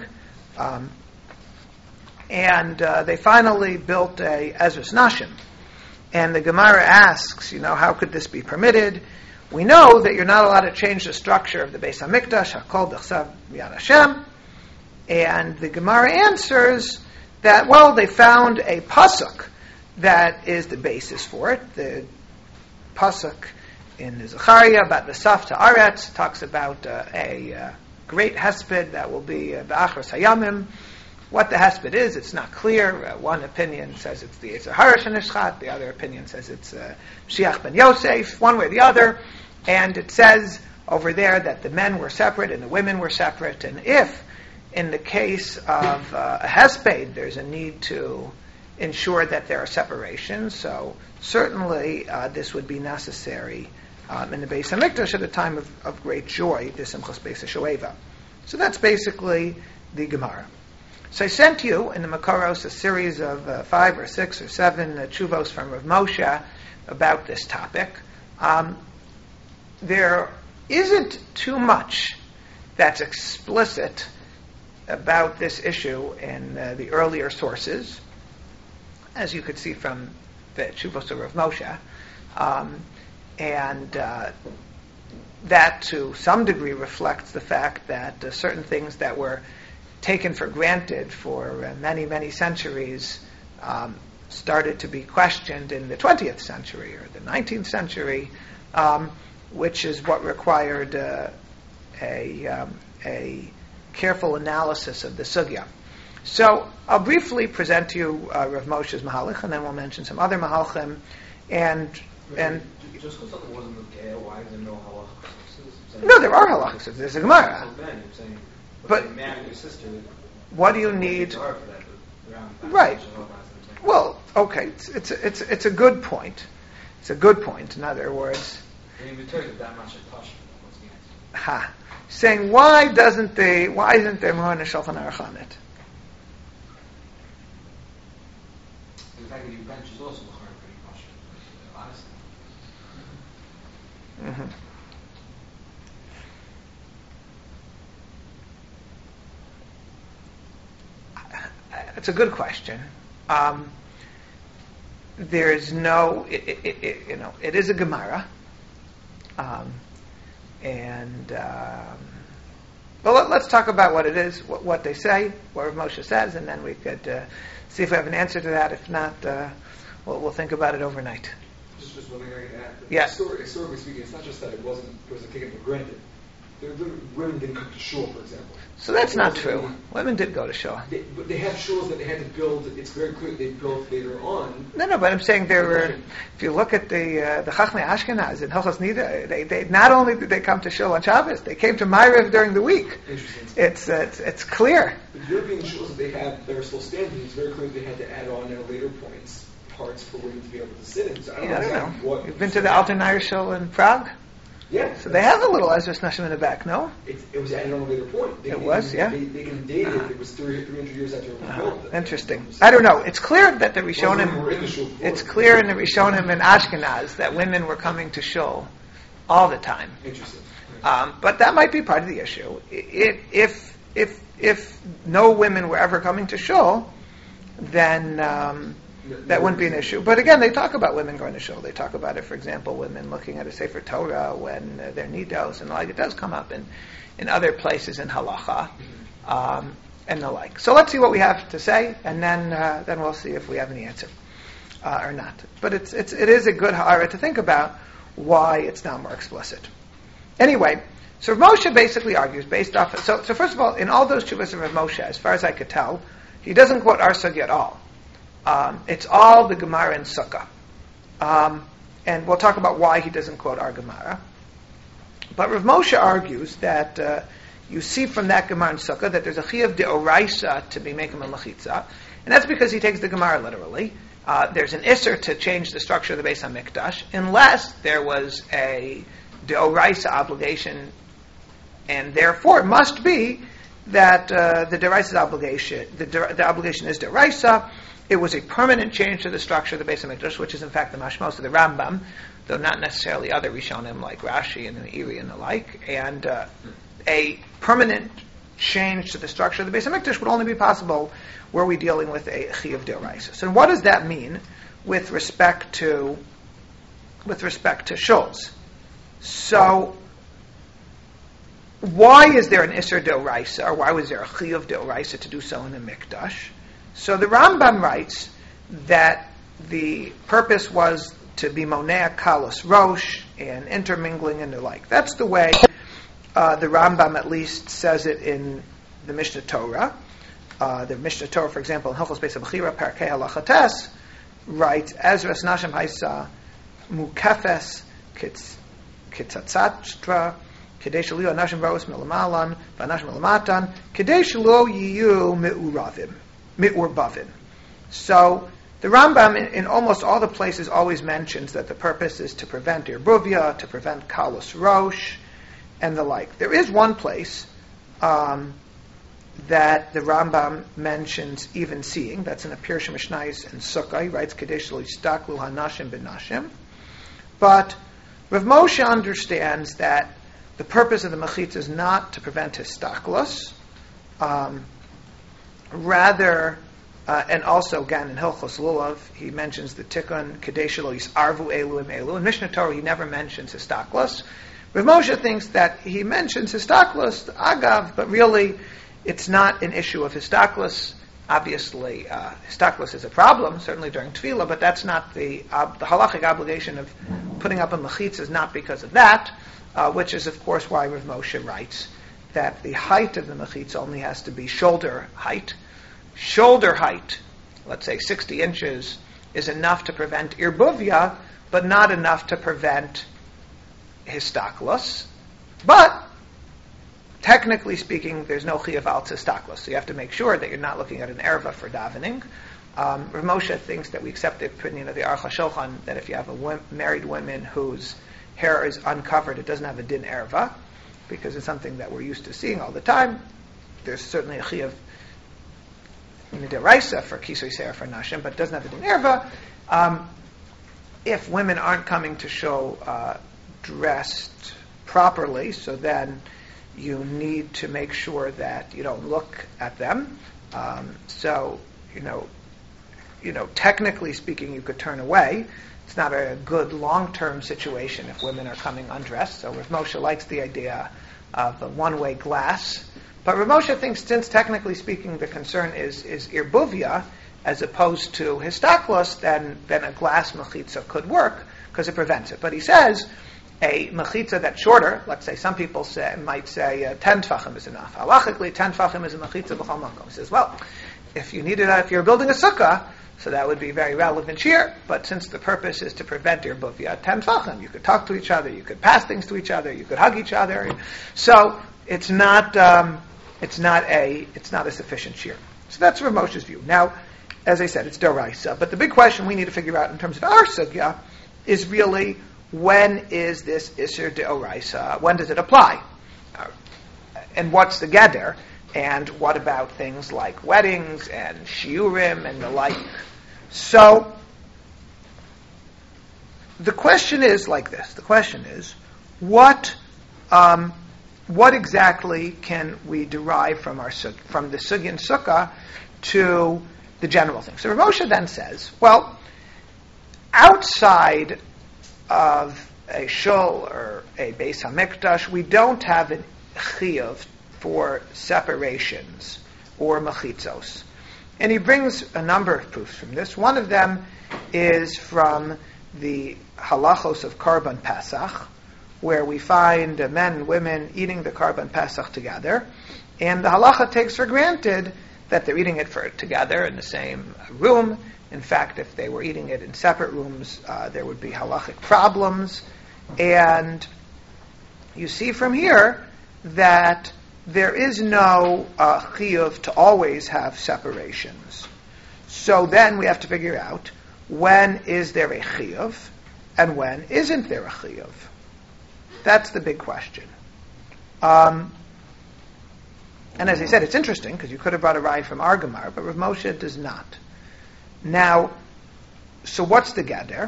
and they finally built a Ezras Nashim. And the Gemara asks, how could this be permitted? We know that you're not allowed to change the structure of the Beis HaMikdash, HaKol D'chsav Yad Hashem. And the Gemara answers that, they found a pasuk that is the basis for it. The pasuk in the Zechariah about the Saf Ta'aretz talks about a great hesped that will be Ba'achras Hayamim. What the hesped is, it's not clear. One opinion says it's the Yetzer Hara Shenishchat. The other opinion says it's Mashiach ben Yosef, one way or the other. And it says over there that the men were separate and the women were separate. And if, in the case of a hesped, there's a need to ensure that there are separations, so certainly this would be necessary in the Beis HaMikdash at a time of great joy, the Simchas Beis HaShoeva. So that's basically the Gemara. So I sent you in the Makoros a series of 5 or 6 or 7 tshuvos from Rav Moshe about this topic. There isn't too much that's explicit about this issue in the earlier sources, as you could see from the tshuvos of Rav Moshe, and that to some degree reflects the fact that certain things that were taken for granted for many, many centuries started to be questioned in the 20th century or the 19th century, which is what required a careful analysis of the sugya. So I'll briefly present to you Rav Moshe's Mahalich, and then we'll mention some other Mahalchim. And just because something wasn't okay, why is there no halachas? No, there are halachas. There's a Gemara. But a man and your sister. What do you need? It's hard for that. Right. Well, okay. It's a good point. It's a good point. In other words, that much what's the answer? Saying why isn't there more in the Shulchan Aruch on it? The fact that you bench is also hard pretty much, honestly. Mm-hmm. It's a good question. There is no, it is a Gemara, let's talk about what it is, what they say, what Rav Moshe says, and then we could see if we have an answer to that. If not, we'll think about it overnight. Just one thing I can add. Yes. Historically speaking, it's not just that it wasn't taken for granted. Women didn't come to shul, for example. So that's not true. Women did go to shul. But they had shuls that they had to build. It's very clear they built later on. No, but I'm saying there were. If you look at the Chachmei Ashkenaz in Hilchos Nida, they not only did they come to shul on Shabbos, they came to Ma'ariv during the week. Interesting. It's clear. The European shuls that they had, that are still standing, it's very clear they had to add on at later parts for women to be able to sit in. So I don't know. What you've been to the Alter Nair shul in Prague? Yeah. So they have a little Ezras Nashim in the back, no? It was added on a later point. It was, yeah. They can date it. It was 300 years after it was built. Interesting. I don't know. It's clear that the Rishonim. It's clear in the Rishonim in Ashkenaz that women were coming to shul all the time. Interesting. But that might be part of the issue. If no women were ever coming to shul, then that wouldn't be an issue. But again, they talk about women going to shul. They talk about it, for example, women looking at a Sefer Torah when they're nidos and the like. It does come up in other places in halacha and the like. So let's see what we have to say, and then we'll see if we have any answer or not. But it is a good ha'ara to think about why it's not more explicit. Anyway, so Rav Moshe basically argues based off. So first of all, in all those tshuvos of Rav Moshe, as far as I could tell, he doesn't quote our sugya at all. It's all the Gemara in Sukkah. And we'll talk about why he doesn't quote our Gemara. But Rav Moshe argues that you see from that Gemara in Sukkah that there's a chiyuv deoraisa to be making a mechitza, and that's because he takes the Gemara literally. There's an isser to change the structure of the Beis HaMikdash unless there was a deoraisa obligation, and therefore it must be that the deoraisa obligation, the obligation is deoraisa. It was a permanent change to the structure of the Beis HaMikdash, which is in fact the mashmos of the Rambam, though not necessarily other Rishonim like Rashi and the Iri and the like. And a permanent change to the structure of the Beis HaMikdash would only be possible were we dealing with a chiyuv deoraisa. So what does that mean with respect to shuls? So why is there an isser deoraisa, or why was there a chiyuv deoraisa to do so in the Mikdash? So the Rambam writes that the purpose was to be monea kalos rosh and intermingling and the like. That's the way the Rambam at least says it in the Mishnah Torah. The Mishnah Torah, for example, in Hilchos Beis HaBechira, Parkei Halacha Tes, writes, Ezras Nashim Haisa Mukefes Kitzatzatra Kedei Shelo Nashim Ra'os Milamalan V'Nashim Milamatan Kedei Shelo Yiyu Mi'urbavim. So the Rambam in almost all the places always mentions that the purpose is to prevent irbuvia, to prevent kalos rosh, and the like. There is one place that the Rambam mentions even seeing. That's in the Pirush Mishnayos and Sukkah. He writes, Kadesh lo yistaklu hanashim b'nashim. But Rav Moshe understands that the purpose of the mechitza is not to prevent histaklus. Rather, and also again in Hilchos Lulav, he mentions the tikkun, Kadesh lo yisarvu elu im elu. In Mishnah Torah, he never mentions histaklus. Rav Moshe thinks that he mentions histaklus, agav, but really it's not an issue of histaklus. Obviously, histaklus is a problem, certainly during tefillah, but that's not the halachic obligation of putting up a mechitza is not because of that, which is, of course, why Rav Moshe writes that the height of the mechitza only has to be shoulder height. Shoulder height, let's say 60 inches, is enough to prevent irbuvia, but not enough to prevent histaklus. But technically speaking, there's no chiyuv al tzistaklos, so you have to make sure that you're not looking at an erva for davening. Rav Moshe thinks that we accept the opinion of the Aruch HaShulchan that if you have a married woman whose hair is uncovered, it doesn't have a din erva, because it's something that we're used to seeing all the time. There's certainly a chiyuv midiraisa for kisui seir for nashim, but it doesn't have a din erva. If women aren't coming to show dressed properly, so then you need to make sure that you don't look at them. So, technically speaking, you could turn away. It's not a good long-term situation if women are coming undressed. So Rav Moshe likes the idea of a one-way glass. But Rav Moshe thinks, since technically speaking the concern is irbuvia as opposed to histaklos, then a glass mechitza could work because it prevents it. But he says a mechitza that's shorter, let's say some people might say 10 tfachim is enough. Halachically, 10 tfachim is a mechitza b'chol makom. He says, well, if you need it, if you're building a sukkah, so that would be very relevant here. But since the purpose is to prevent irbuvia, 10 tfachim, you could talk to each other, you could pass things to each other, you could hug each other. So it's not a sufficient shear. So that's Rav Moshe's view. Now, as I said, it's doraisa. But the big question we need to figure out in terms of our sugya is really, when is this Isser Deoraisa? When does it apply? And what's the Geder? And what about things like weddings and shiurim and the like? So, the question is like this. The question is, what exactly can we derive from the Sugya and Sukkah to the general thing? So Rav Moshe then says, well, outside of a shul or a Beis HaMikdash, we don't have an chiyuv for separations or mechitzos. And he brings a number of proofs from this. One of them is from the halachos of Karban Pesach, where we find men and women eating the Karban Pesach together, and the halacha takes for granted that they're eating it together in the same room. In fact, if they were eating it in separate rooms, there would be halachic problems. And you see from here that there is no chiyuv to always have separations. So then we have to figure out when is there a chiyuv and when isn't there a chiyuv. That's the big question. And as I said, it's interesting because you could have brought a raya from our Gemara, but Rav Moshe does not. Now, so what's the geder?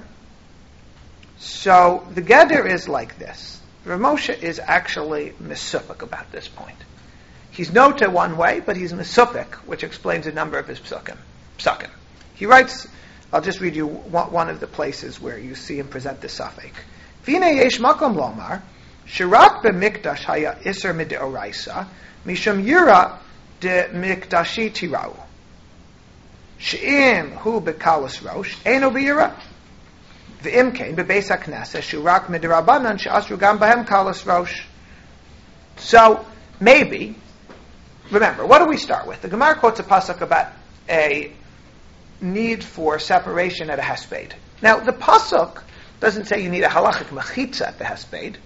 So the geder is like this. Rav Moshe is actually mesupik about this point. He's nota one way, but he's mesupik, which explains a number of his psukim. He writes, I'll just read you one of the places where you see him present the suffix. V'nei yesh makom lomar, shirak b'mikdash haya iser mideoraisa, mishum yira de mikdashi tirau. She'im hu bekalos rosh, eino b'yira. V'im kein b'beis haknesa, shirak midirabanan, she'asru gam bahem kalos rosh. So, maybe, remember, what do we start with? The Gemara quotes a pasuk about a need for separation at a hesped. Now, the pasuk doesn't say you need a halachic mechitza at the hesped.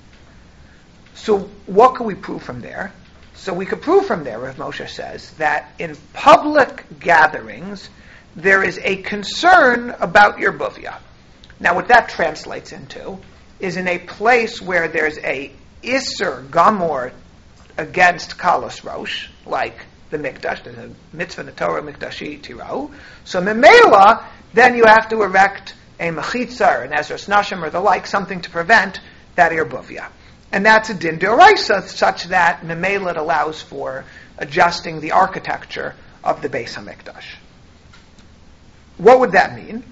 So, what can we prove from there? So, we could prove from there, Rav Moshe says, that in public gatherings, there is a concern about your buvia. Now, what that translates into is in a place where there's a iser gamor against kalos rosh, like the mikdash, there's a mitzvah in the Torah, mikdashi tirau. So memela, then you have to erect a mechitza or an ezras nashim or the like, something to prevent that irbuvia. And that's a din d'oraisa, such that memela it allows for adjusting the architecture of the Beis HaMikdash. What would that mean?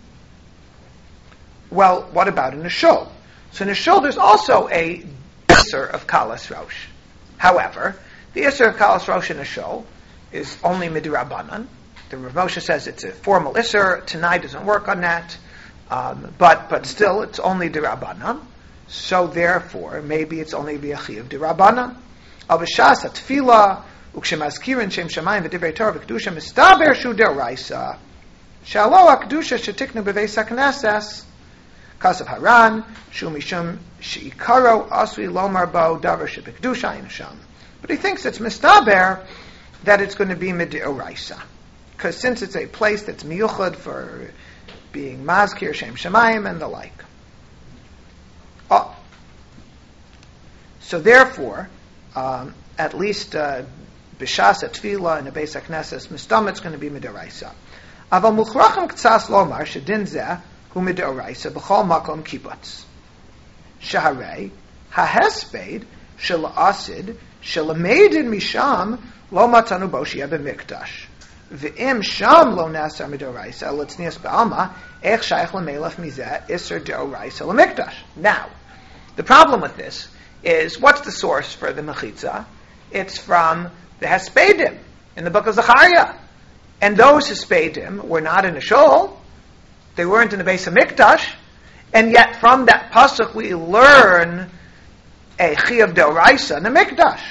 Well, what about in a shul? So in a shul, there's also a isser of kalas rosh. However, the isser of kalas rosh in a shul is only midrabanan. The Rav Moshe says it's a formal isser. Tanai doesn't work on that, but still, it's only dirabanan. So therefore, maybe it's only b'achi of dirabanan. Al b'shas atfila ukshemazkirin shem shamayim v'divrei Torah v'kedusha mistaber shu deraisa shalo hakdusha shetiknu b'veis hakneses kasav haran shu mishum sheikaro asui lomar bo davar shebekdusha inasham. But he thinks it's mistaber that it's going to be midoraisa, because since it's a place that's miyuchad for being mazkir shem shamayim and the like. So therefore, at least b'shas atfila and a beis hakneses mistam it's going to be midoraisa. Aval muchrachim ktsas lomar shedin zeh hu midoraisa b'chol makom kibbutz. Shaharei hahesped shel asid shel meidin misham lo matanu bo sheyeh b'mikdash. V'im sham lo nasar midoraisa l'tznius ba'alma ech shaykh l'melech mizeh iser deoraisa l'mikdash. Now, the problem with this is, what's the source for the mechitza? It's from the Hespedim in the book of Zechariah. And those Hespedim were not in a shul, they weren't in the Beis HaMikdash, and yet from that pasuk we learn a chiyuv deoraisa in the Mikdash.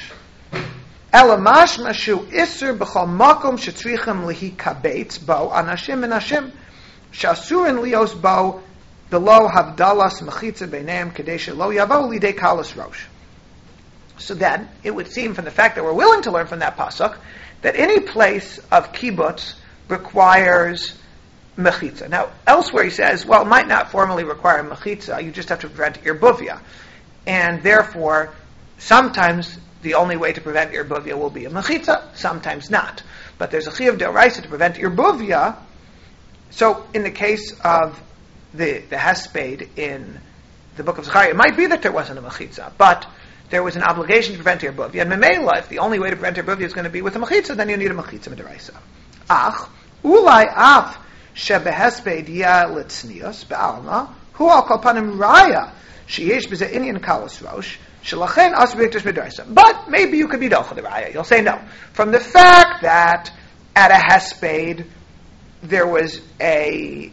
Elamash mashu iser b'chol makom shetzrichim lihi kabetz bo anashim menashim shasurin lios bo below havdalas mechitza beineim kadesha lo yavo lidei kalas rosh. So then, it would seem from the fact that we're willing to learn from that pasuk that any place of kibbutz requires mechitza. Now, elsewhere he says, well, it might not formally require mechitza, you just have to prevent irbuvia. And therefore, sometimes the only way to prevent irbuvia will be a mechitza, sometimes not. But there's a chiyuv deoraisa to prevent irbuvia. So, in the case of the hesped in the book of Zechariah, it might be that there wasn't a mechitza, but there was an obligation to prevent irbuvia. And memela, if the only way to prevent irbuvia is going to be with a mechitza, then you need a mechitza midaraisa. Ach, ulai af shebehesped ya litznius be'alma hu al kol panim raya sheyesh b'zeh inyan kalos rosh shelachen as b'ikdash midaraisa. But maybe you could be dochel the raya. You'll say no. From the fact that at a hesped there was a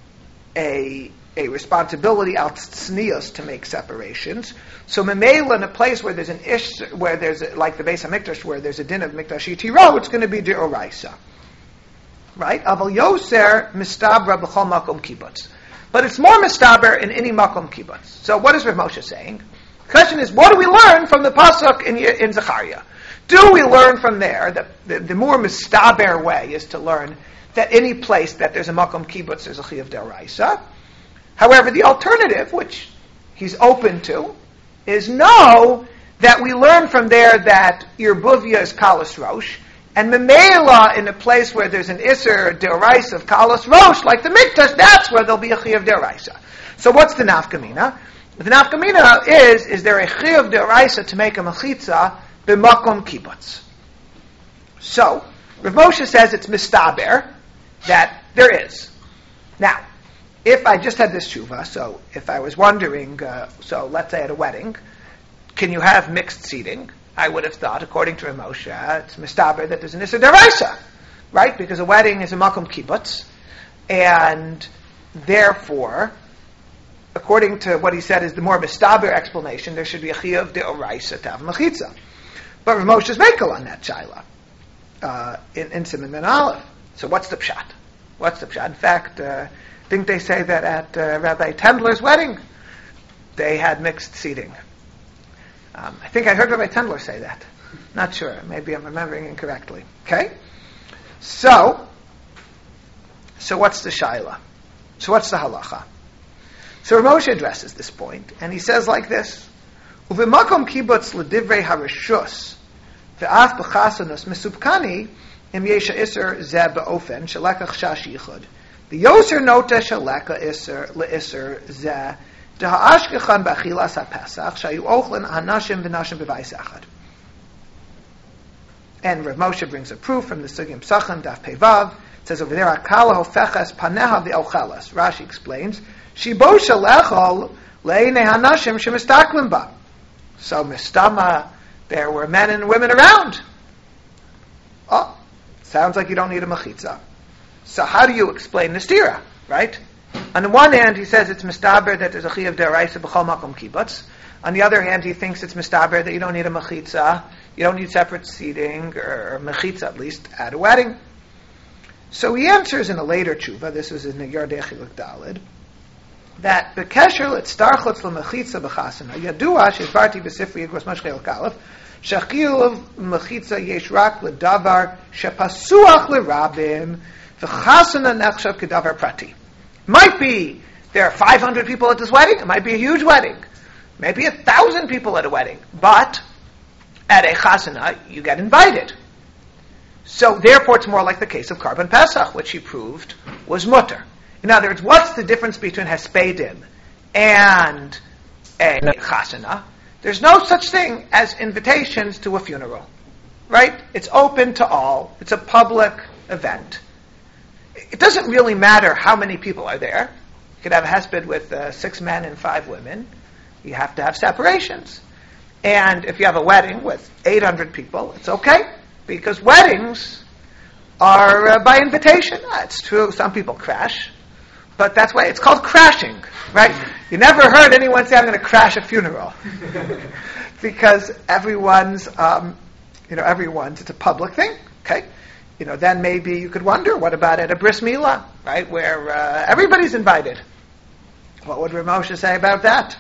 responsibility al tznius to make separations. So memela, in a place where there's an ish, where there's like the Beis HaMikdash, where there's a din of mikdashi tiro, it's going to be deoraisa, right? Aval yoser mistabra b'chol makom kibbutz, but it's more mistaber in any makom kibbutz. So what is Rav Moshe saying? The question is, what do we learn from the pasuk in Zechariah? Do we learn from there that the more mistaber way is to learn that any place that there's a makom kibbutz, there's a chiyuv deraisa? However, the alternative, which he's open to, is no, that we learn from there that irbuvia is kalas rosh, and memela in a place where there's an iser deraisa of kalas rosh, like the mikdash, that's where there'll be a chiyuv deraisa. So what's the nafkamina? The nafkamina is there a chiyuv deraisa to make a mechitza b'makom kibbutz? So, Rav Moshe says it's mistaber, that there is. Now, if I just had this tshuva, so if I was wondering, so let's say at a wedding, can you have mixed seating? I would have thought, according to Rav Moshe, it's mistaber that there's an issur deraisa, right? Because a wedding is a makom kibbutz, and therefore, according to what he said is the more mistaber explanation, there should be a chiyuv deoraisa to have mechitza. But Rav Moshe is mekel on that shaila in Siman Ben Aleph. So what's the pshat? What's the pshat? In fact, I think they say that at Rabbi Tendler's wedding, they had mixed seating. I think I heard Rabbi Tendler say that. Not sure. Maybe I'm remembering incorrectly. Okay? So what's the shaila? So what's the halacha? So Rav Moshe addresses this point, and he says like this: Uvemakom kibbutz ledivrei harishus ve'af b'chasanus mesupkani im yesha iser ze be'ofen shelekach shash yichud the yoser nota sheleka iser leiser ze deha'ashkechan b'achilas ha'pesach shayu ochlen hanashim v'nashim b'vayis echad. And Rav Moshe brings a proof from the Sugim Psachim Daf Pevav. It says over there, Akala hofeches paneha v'ochelas. Rashi explains, Shibo shalechol le'inei hanashim shemistaklim ba. So mistama, there were men and women around. Oh, sounds like you don't need a mechitza. So how do you explain the stira, right? On the one hand, he says it's mistaber that there's a chiyuv deraisa b'chol makom kibbutz. On the other hand, he thinks it's mistaber that you don't need a mechitza, you don't need separate seating, or mechitza at least, at a wedding. So he answers in a later tshuva, this is in the Yardei Chiluk Daled, that b'kesher l'tztarchutz l'mechitza b'chasana, yadua shesvarti b'sifri yigros mashchel kalef, shachiyuv mechitza yesh rak l'davar shepasuach l'rabim, v'chasana nechshav kedavar prati. Might be there are 500 people at this wedding, it might be a huge wedding, maybe 1,000 people at a wedding, but at a chasana, you get invited. So therefore it's more like the case of Karban Pesach, which he proved was mutter. In other words, what's the difference between Hespedim and a chasana? There's no such thing as invitations to a funeral. Right? It's open to all. It's a public event. It doesn't really matter how many people are there. You could have a hesped with 6 men and 5 women. You have to have separations. And if you have a wedding with 800 people, it's okay, because weddings are by invitation. It's true, some people crash, but that's why it's called crashing, right? You never heard anyone say, I'm going to crash a funeral. Because everyone's, it's a public thing, okay? Then maybe you could wonder, what about at a bris milah, right, where everybody's invited? What would Rav Moshe say about that?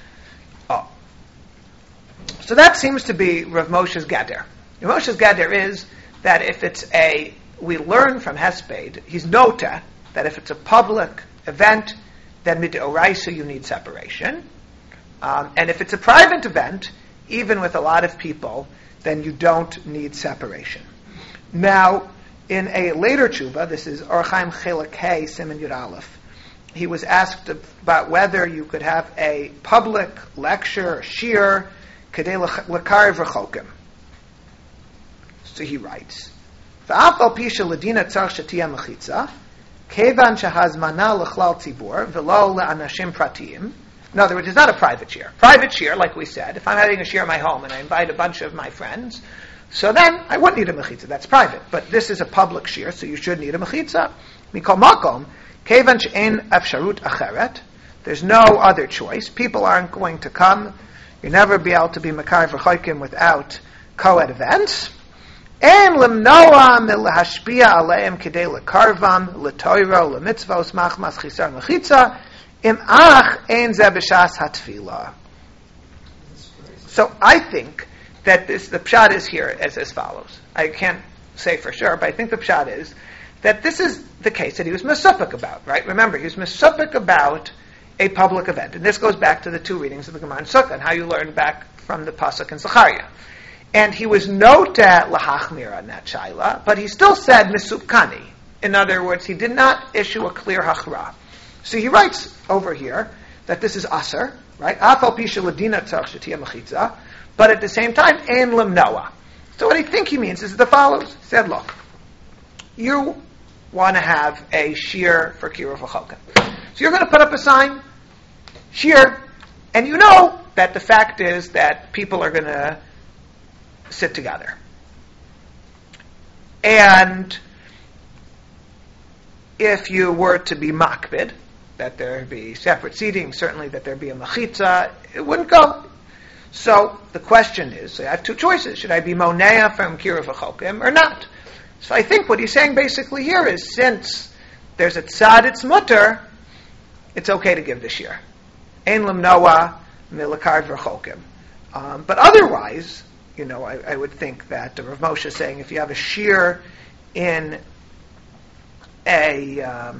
So that seems to be Rav Moshe's gader. Rav Moshe's gader is that if it's we learn from Hesped, he's nota, that if it's a public event, then midoraisa you need separation. And if it's a private event, even with a lot of people, then you don't need separation. Now, in a later tshuva, this is Or Chaim Chelek Hey, Siman Yud Aleph, he was asked about whether you could have a public lecture, shir, kedei l'karev rechokim. So he writes, V'af al pisha ledina tzarch shetiyah mechitza, kevan shehazmana l'chlal tzibur, v'lo le'anashim pratiyim. In other words, it's not a private shir. Private shir, like we said, if I'm having a shir in my home and I invite a bunch of my friends, so then I wouldn't need a mechitza. That's private. But this is a public shir, so you should need a mechitza. Mikol makom, kevan she'en afsharut acheret. There's no other choice. People aren't going to come. You'll never be able to be makarev rechokim without co-ed events. And limnoa milhashpia aleim kedei lekarvam letoiro lemitzvos machmas chisar mechitza im ach ein ze b'shas hatfila. So I think that the pshat is here as follows. I can't say for sure, but I think the pshat is that this is the case that he was mesupik about, right? Remember, he was mesupik about a public event. And this goes back to the two readings of the Gemara in Sukkah and how you learn back from the Pasuk in Zechariah. And he was nota lahachmir on that shaila, but he still said misupkani. In other words, he did not issue a clear hachra. So he writes over here that this is aser, right? Afal pisha ladina tzarch shetia mechitza, but at the same time, ein limnoa. So what I think he means is the follows. He said, look, you want to have a shear for kiruv v'chokim. So you're going to put up a sign, shear, and you know that the fact is that people are going to sit together. And if you were to be makbid, that there be separate seating, certainly that there be a mechitza, it wouldn't go. So the question is, so I have two choices. Should I be monea from kiruv v'chokim or not? So I think what he's saying basically here is, since there's a tzad, it's mutter, it's okay to give the shear. Ein limnoa milakar v'chokim. But otherwise, I would think that the Rav Moshe is saying if you have a shear in a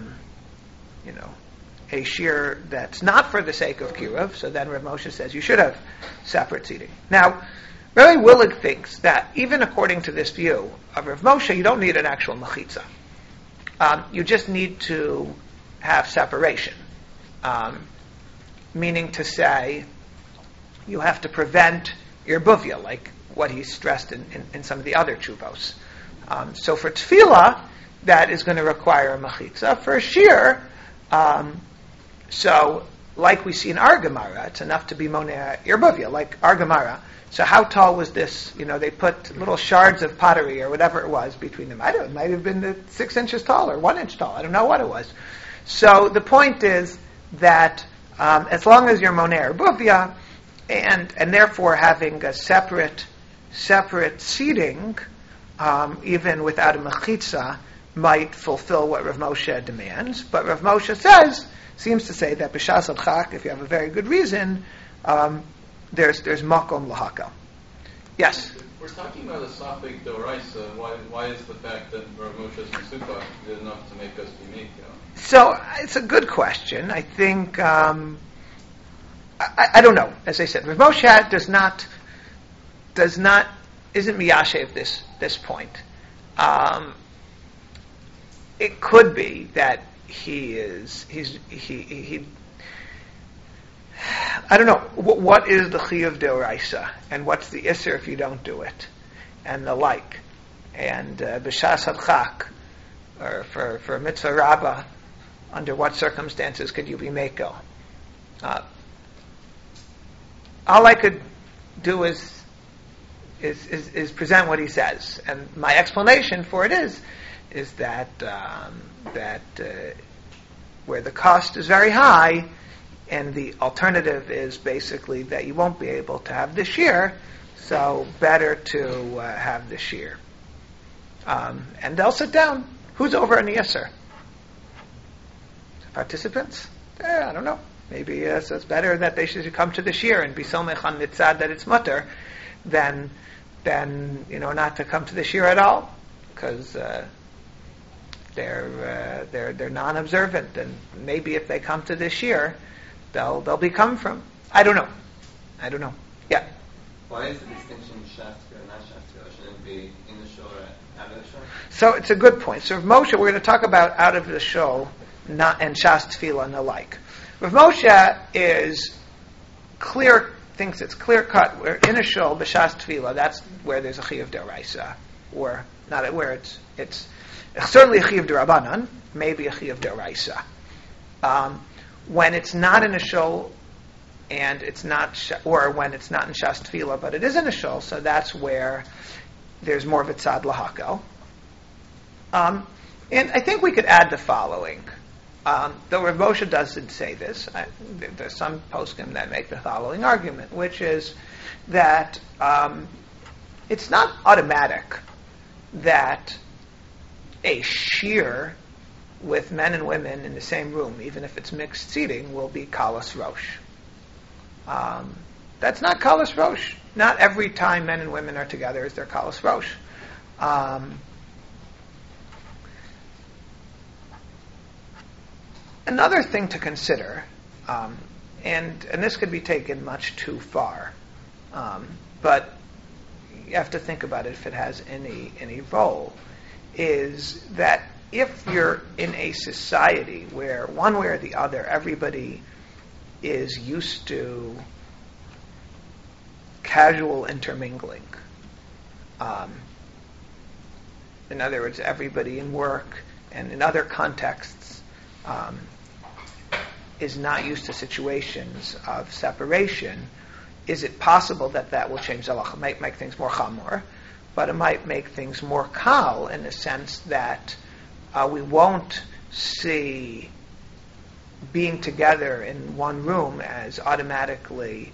shear that's not for the sake of kiruv, so then Rav Moshe says you should have separate seating. Now, Rabbi Willig thinks that even according to this view of Rav Moshe, you don't need an actual mechitza. You just need to have separation. Meaning to say, you have to prevent irbuvia, like what he stressed in some of the other chuvos. So for tefillah, that is going to require a mechitza. For a shear, so like we see in our Gemara, it's enough to be monea irbuvia, like our Gemara. So how tall was this? They put little shards of pottery or whatever it was between them. It might have been 6 inches tall or 1 inch tall. I don't know what it was. So the point is that as long as you're monea irbuvia, and therefore having a separate seating, even without a mechitza, might fulfill what Rav Moshe demands. But Rav Moshe seems to say that b'shas adchak, if you have a very good reason, there's makom lahaka. Yes? We're talking about a safek d'oraisa. Why is the fact that Rav Moshe's Mesupah good enough to make us be meek? So it's a good question. I think I don't know. As I said, Rav Moshe isn't miyashev this point. It could be that he I don't know, what is the chiyuv deoraisa, and what's the isser if you don't do it, and the like. And b'shas hadchak, or for a mitzvah rabbah, under what circumstances could you be meko? All I could do is present what he says, and my explanation for it is that where the cost is very high, and the alternative is basically that you won't be able to have the shear, so better to have the shear. And they'll sit down. Who's over on the Yisr? Participants? I don't know. Maybe it's better that they should come to the shear and be somech on mitzad that it's mutter than not to come to the shear at all, because they're non-observant, and maybe if they come to the shear, they'll become from. I don't know. Yeah. Why is the distinction shas tefillah, not shas tefillah? Shouldn't it be in the shul or out of the shul? So it's a good point. So Rav Moshe, we're going to talk about out of the shul, and shas tefillah and the like. Rav Moshe thinks it's clear cut. We're in a shul b'shas tefillah. That's where there's a chiyuv d'oraisa, or not where it's certainly a chiyuv d'rabanan, maybe a chiyuv d'oraisa. When it's not in a shul, and it's not, or when it's not in shas tefillah, but it is in a shul, so that's where there's more of a tzad lahako. And I think we could add the following. Though Rav Moshe doesn't say this, there's some poskim that make the following argument, which is that it's not automatic that a shear with men and women in the same room, even if it's mixed seating, will be kalas rosh. That's not kalas rosh. Not every time men and women are together is there kalas rosh. Another thing to consider, and this could be taken much too far, but you have to think about it if it has any role, is that if you're in a society where one way or the other everybody is used to casual intermingling, in other words, everybody in work and in other contexts is not used to situations of separation, is it possible that will change the halacha? It might make things more chamor, but it might make things more kal in the sense that we won't see being together in one room as automatically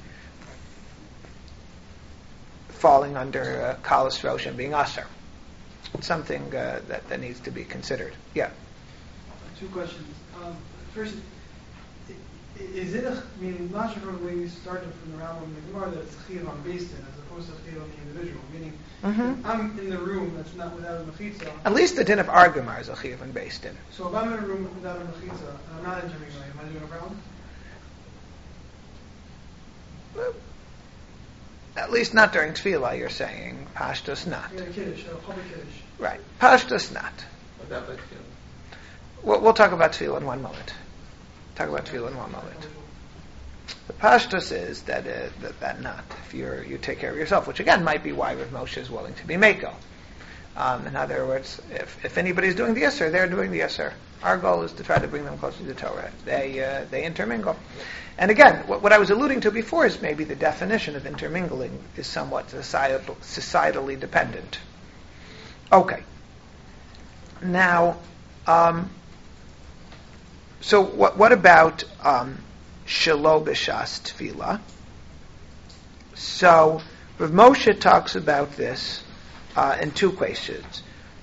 falling under kalas rosh and being aser. It's something that needs to be considered. Yeah. Two questions. First, is it not sure from the way we started from the Rambam and the Gemara that it's chiyuv on beis din as opposed to chiyuv on the individual? Meaning, if I'm in the room that's not without a mechitza. At least the din of our Gemara is a chiyuv on beis din. So if I'm in a room without a mechitza and I'm not intermingling, am I doing a problem? At least not during tefillah, you're saying. Pashtus not. Yeah, kiddush, public kiddush. Right. Pashtus not. What about that We'll talk about tefillah in one moment. The pashtus is that not. If you take care of yourself, which again might be why Rav Moshe is willing to be meko. In other words, if anybody's doing the Yisr, they're doing the Yisr. Our goal is to try to bring them closer to the Torah. They intermingle. And again, what I was alluding to before is maybe the definition of intermingling is somewhat societally dependent. Okay. Now, so what about shelo b'shas tefillah? So Rav Moshe talks about this in two questions.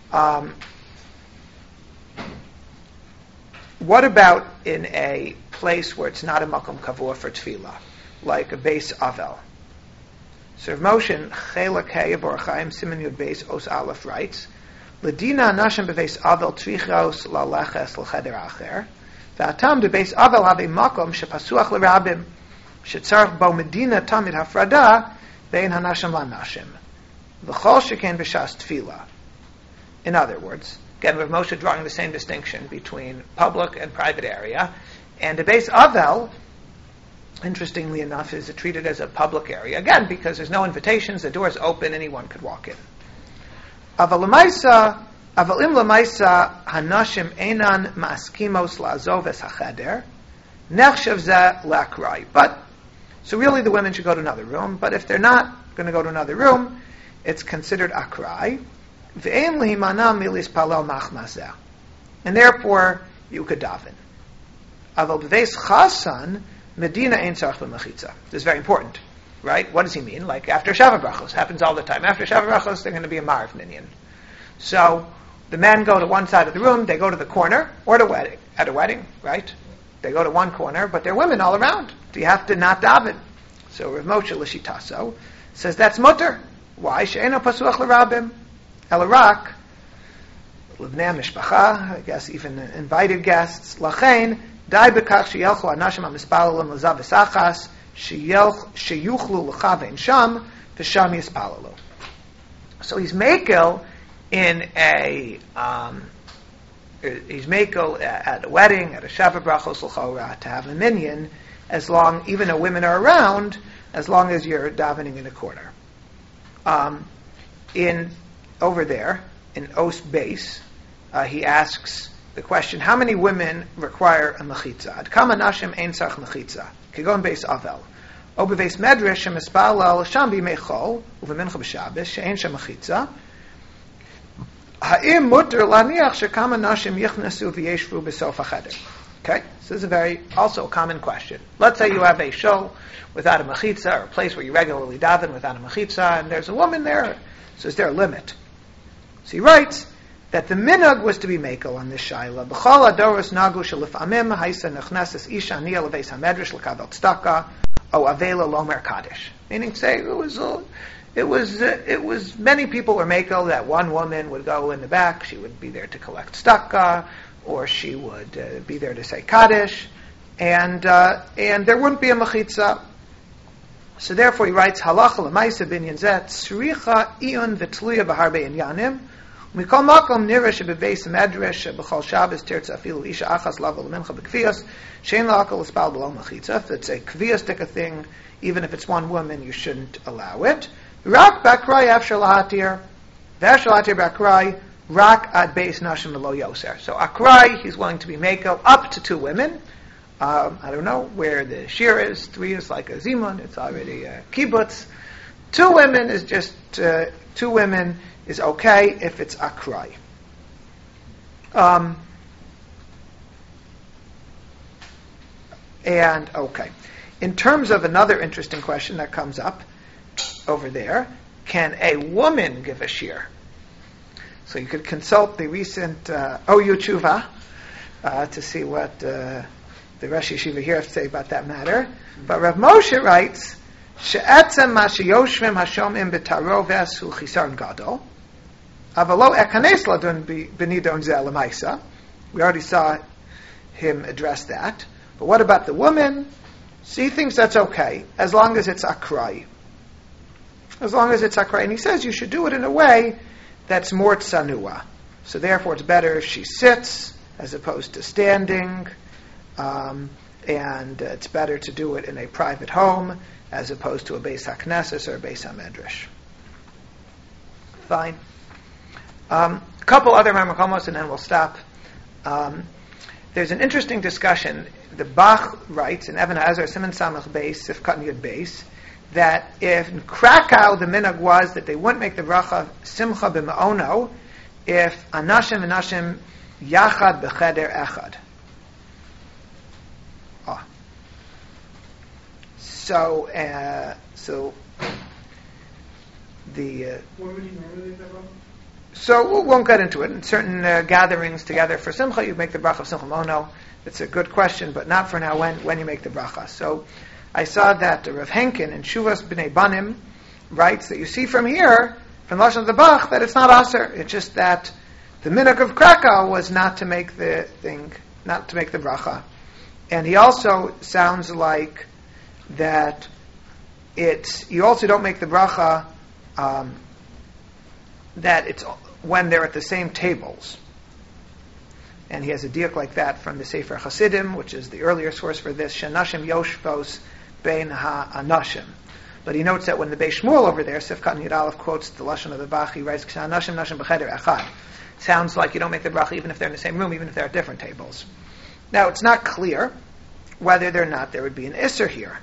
What about in a place where it's not a makom kavua for tefillah, like a beis avel? So Rav Moshe in Chelak Hey of Orach Chaim Siman Yud Beis Os Aleph writes, "Ledina anashim bebeis avel tvichos laleches l'cheder acher, v'atam bebeis avel have makom shepasuach l'rabim, shetzarich bo medina tamid hafrada bein hanashim lanashim, v'chol sheken b'shas tefillah." In other words, again, Rav Moshe drawing the same distinction between public and private area, and the beis avel, interestingly enough, is treated as a public area, again, because there's no invitations, the door is open, anyone could walk in. Aval im lamaisa hanashim einan ma'askimos la'azov es hacheder, nechshav zeh la'akrai. But, so really the women should go to another room, but if they're not going to go to another room, it's considered akrai. Ve'en lihimana milis palel machmazeh. And therefore, you could daven. Aval b'veis chasan, Medina ein tzarich b'mechitza. This is very important, right? What does he mean? Like after Shavah Brachos, happens all the time. After Shavah Brachos, they're going to be a Ma'ariv minyan. So the men go to one side of the room, they go to the corner, or at a wedding, right? They go to one corner, but there are women all around. Do you have to not daven? So Rav Moshe L'Shitaso says that's mutter. Why? She'eno pasuach l'rabim elarak l'bnei mishpacha. I guess even invited guests. Lachein. Dai bekach sheyelchu anashim hamispalalim l'zav v'sachas sheyuchlu l'chavein sham v'sham yispalalu. So he's mekel in he's mekel at a wedding, at a Shavah Brachos l'chora, to have a minyan, as long, even though women are around, as long as you're davening in a corner. Over there in Os Beis, he asks the question, how many women require a mechitza? Ad kama nashim ein tzarich mechitza? Kegon beis avel. O beis medrash shemispalel sham b'yimei chol uvemincha b'shabbos she'ein sham mechitza. Ha'im muter laniach shekama nashim yichnasu v'yeshvu b'sof hacheder. Okay, so this is a very also a common question. Let's say you have a show without a mechitza, or a place where you regularly daven without a mechitza, and there's a woman there. So is there a limit? So he writes that the minhag was to be mekel on this shaila. B'chol adoros nagu shelifamim haisa nechneses isha niya leveis hamedrash l'kavel tzedakah avela lomer kaddish, meaning say it was many people were makel that one woman would go in the back, she would be there to collect tzedakah, or she would be there to say kaddish, and there wouldn't be a mechitza. So therefore he writes, halacha l'maisa binyan zet, tzricha iyun v'tluya b'harbe inyanim, mikol makom nira shebebeis medrash b'chol Shabbos tirtza afilu isha achas lavo l'mincha b'kviyas, shein la'akal l'spal b'lo mechitza. If it's a kviyastic thing, even if it's one woman, you shouldn't allow it. Rak bakrai afshar lahatir, v'afshar lahatir bakrai, rak ad beis nashim v'lo yoser. So akrai, he's willing to be makel up to 2 women. I don't know where the shir is. 3 is like a zimun. It's already a kibbutz. 2 women is just 2 women is okay if it's akrai. And okay, in terms of another interesting question that comes up over there, can a woman give a shir? So you could consult the recent OU Tshuva to see what the Rosh Yeshiva here has to say about that matter. But Rav Moshe writes, "She'etzem ma sheyoshvim hashomim b'taroves hu chisaron gadol, avalo ekanes ladun b'nidon zeh l'maisa." We already saw him address that. But what about the woman? So he thinks that's okay, as long as it's akrai. As long as it's akrai. And he says you should do it in a way that's more tsanua. So therefore it's better if she sits as opposed to standing. And it's better to do it in a private home as opposed to a Beis HaKnesses or a Beis HaMedrash. Fine. A couple other Makomos and then we'll stop. There's an interesting discussion. The Bach writes in Even HaEzer Siman Samach Beis, Sifkat Yud Beis, that if in Krakow the minhag was that they wouldn't make the bracha Simcha b'Ma'ono if Anashim and Nashim Yachad b'Cheder Echad. So the What would you normally make that bracha? so we won't get into it. In certain gatherings together for Simcha, you make the bracha of Simcha Mono. It's a good question, but not for now. When you make the bracha. So I saw that Rav Henkin in Shuvas B'nei Banim writes that you see from here, from Lashon of the Bach, that it's not aser. It's just that the minhag of Krakow was not to make the bracha, and he also sounds like that you also don't make the bracha that it's when they're at the same tables. And he has a diuk like that from the Sefer Hasidim, which is the earlier source for this, Shenashim Yoshvos Bein HaAnashim. But he notes that when the Beis Shmuel over there, Sifkat Yud Aleph, quotes the Lashon of the Bach, he writes, Shenashim Nashim B'Cheder Echad. Sounds like you don't make the bracha even if they're in the same room, even if they're at different tables. Now, it's not clear whether or not there would be an Isser here.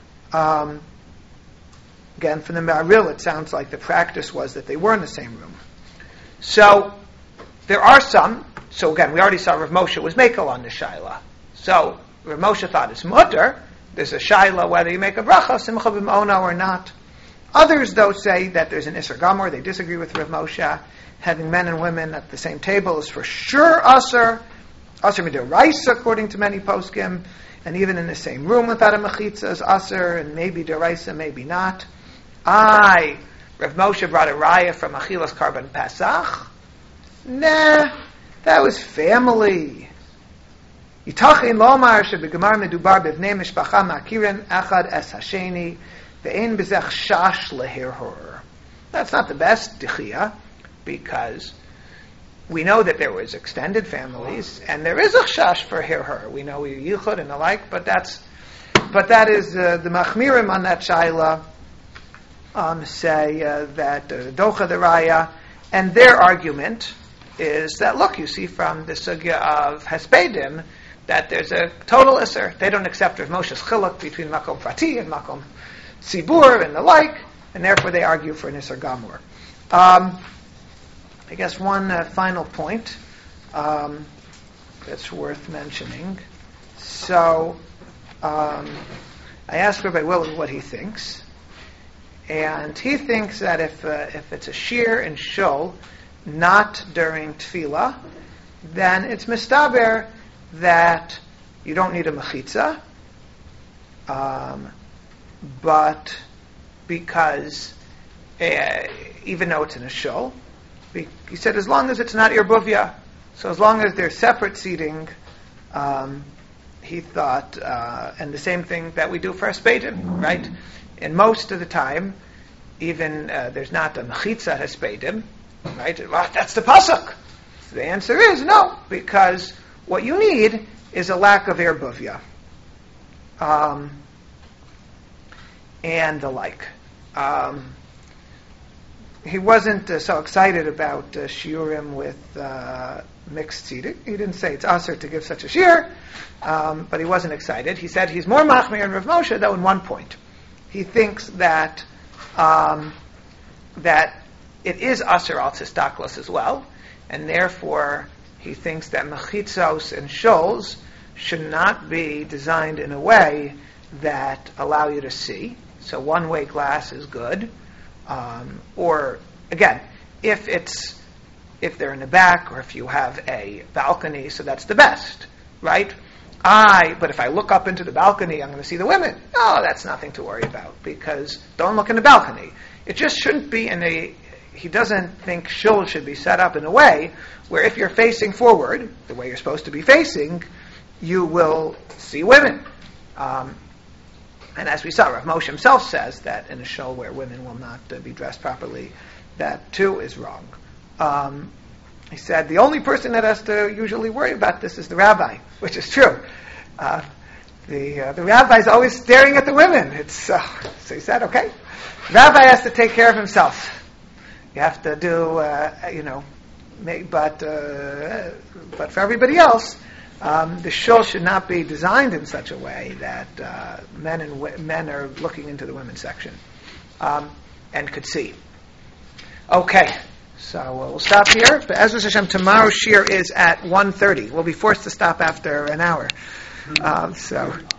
Again, from the Ma'aril, it sounds like the practice was that they were in the same room. So, there are some. So again, we already saw Rav Moshe was makel on the shaila. So, Rav Moshe thought it's mutter. There's a shaila whether you make a bracha, simcha b'ma'ona or not. Others, though, say that there's an Isser Gamor. They disagree with Rav Moshe. Having men and women at the same table is for sure Aser. Aser mid'oraisa, according to many poskim. And even in the same room without a mechitza is aser, and maybe deraisa, maybe not. Rav Moshe brought a raya from Achilas Karban Pasach. Nah, that was family. Yitachin lomar shebegamar medubar bevnei mishpacha ma'kirin achad es hasheni ve'en bezech shash lehirhor. That's not the best dichia, because we know that there was extended families, and there is a chash for her. We know yichud and the like, but that is the machmirim on that shaila say that docha the raya, and their argument is that look, you see from the sugya of Hespedim that there's a total isser. They don't accept Rav Moshe's chiluk between makom prati and makom tzibur and the like, and therefore they argue for an isser gamur. I guess one final point that's worth mentioning. So, I asked Rabbi Willard what he thinks, and he thinks that if it's a shir and shul, not during tefillah, then it's mistaber that you don't need a mechitza, but because even though it's in a shul, he said as long as it's not irbuvia, so as long as they're separate seating, he thought, and the same thing that we do for hespedim, right? And most of the time, even there's not a mechitza hespedim, right? Well, that's the pasuk. So the answer is no, because what you need is a lack of irbuvia, and the like. He wasn't so excited about shiurim with mixed seating. He didn't say it's asur to give such a shiur, but he wasn't excited. He said he's more machmir in Rav Moshe, though, in one point. He thinks that that it is asur al tzistaklos as well, and therefore he thinks that mechitzos and shuls should not be designed in a way that allow you to see. So one-way glass is good. Or again, if they're in the back, or if you have a balcony, so that's the best, right? But if I look up into the balcony, I'm going to see the women. Oh, that's nothing to worry about, because don't look in the balcony. It just shouldn't be he doesn't think shul should be set up in a way where if you're facing forward, the way you're supposed to be facing, you will see women. And as we saw, Rav Moshe himself says that in a shul where women will not be dressed properly, that too is wrong. He said the only person that has to usually worry about this is the rabbi, which is true. The rabbi is always staring at the women. So he said, okay, rabbi has to take care of himself. You have to do, but for everybody else, the shul should not be designed in such a way that men are looking into the women's section and could see. Okay, so we'll stop here. But Ezras Hashem, tomorrow's shiur is at 1:30. We'll be forced to stop after an hour. So.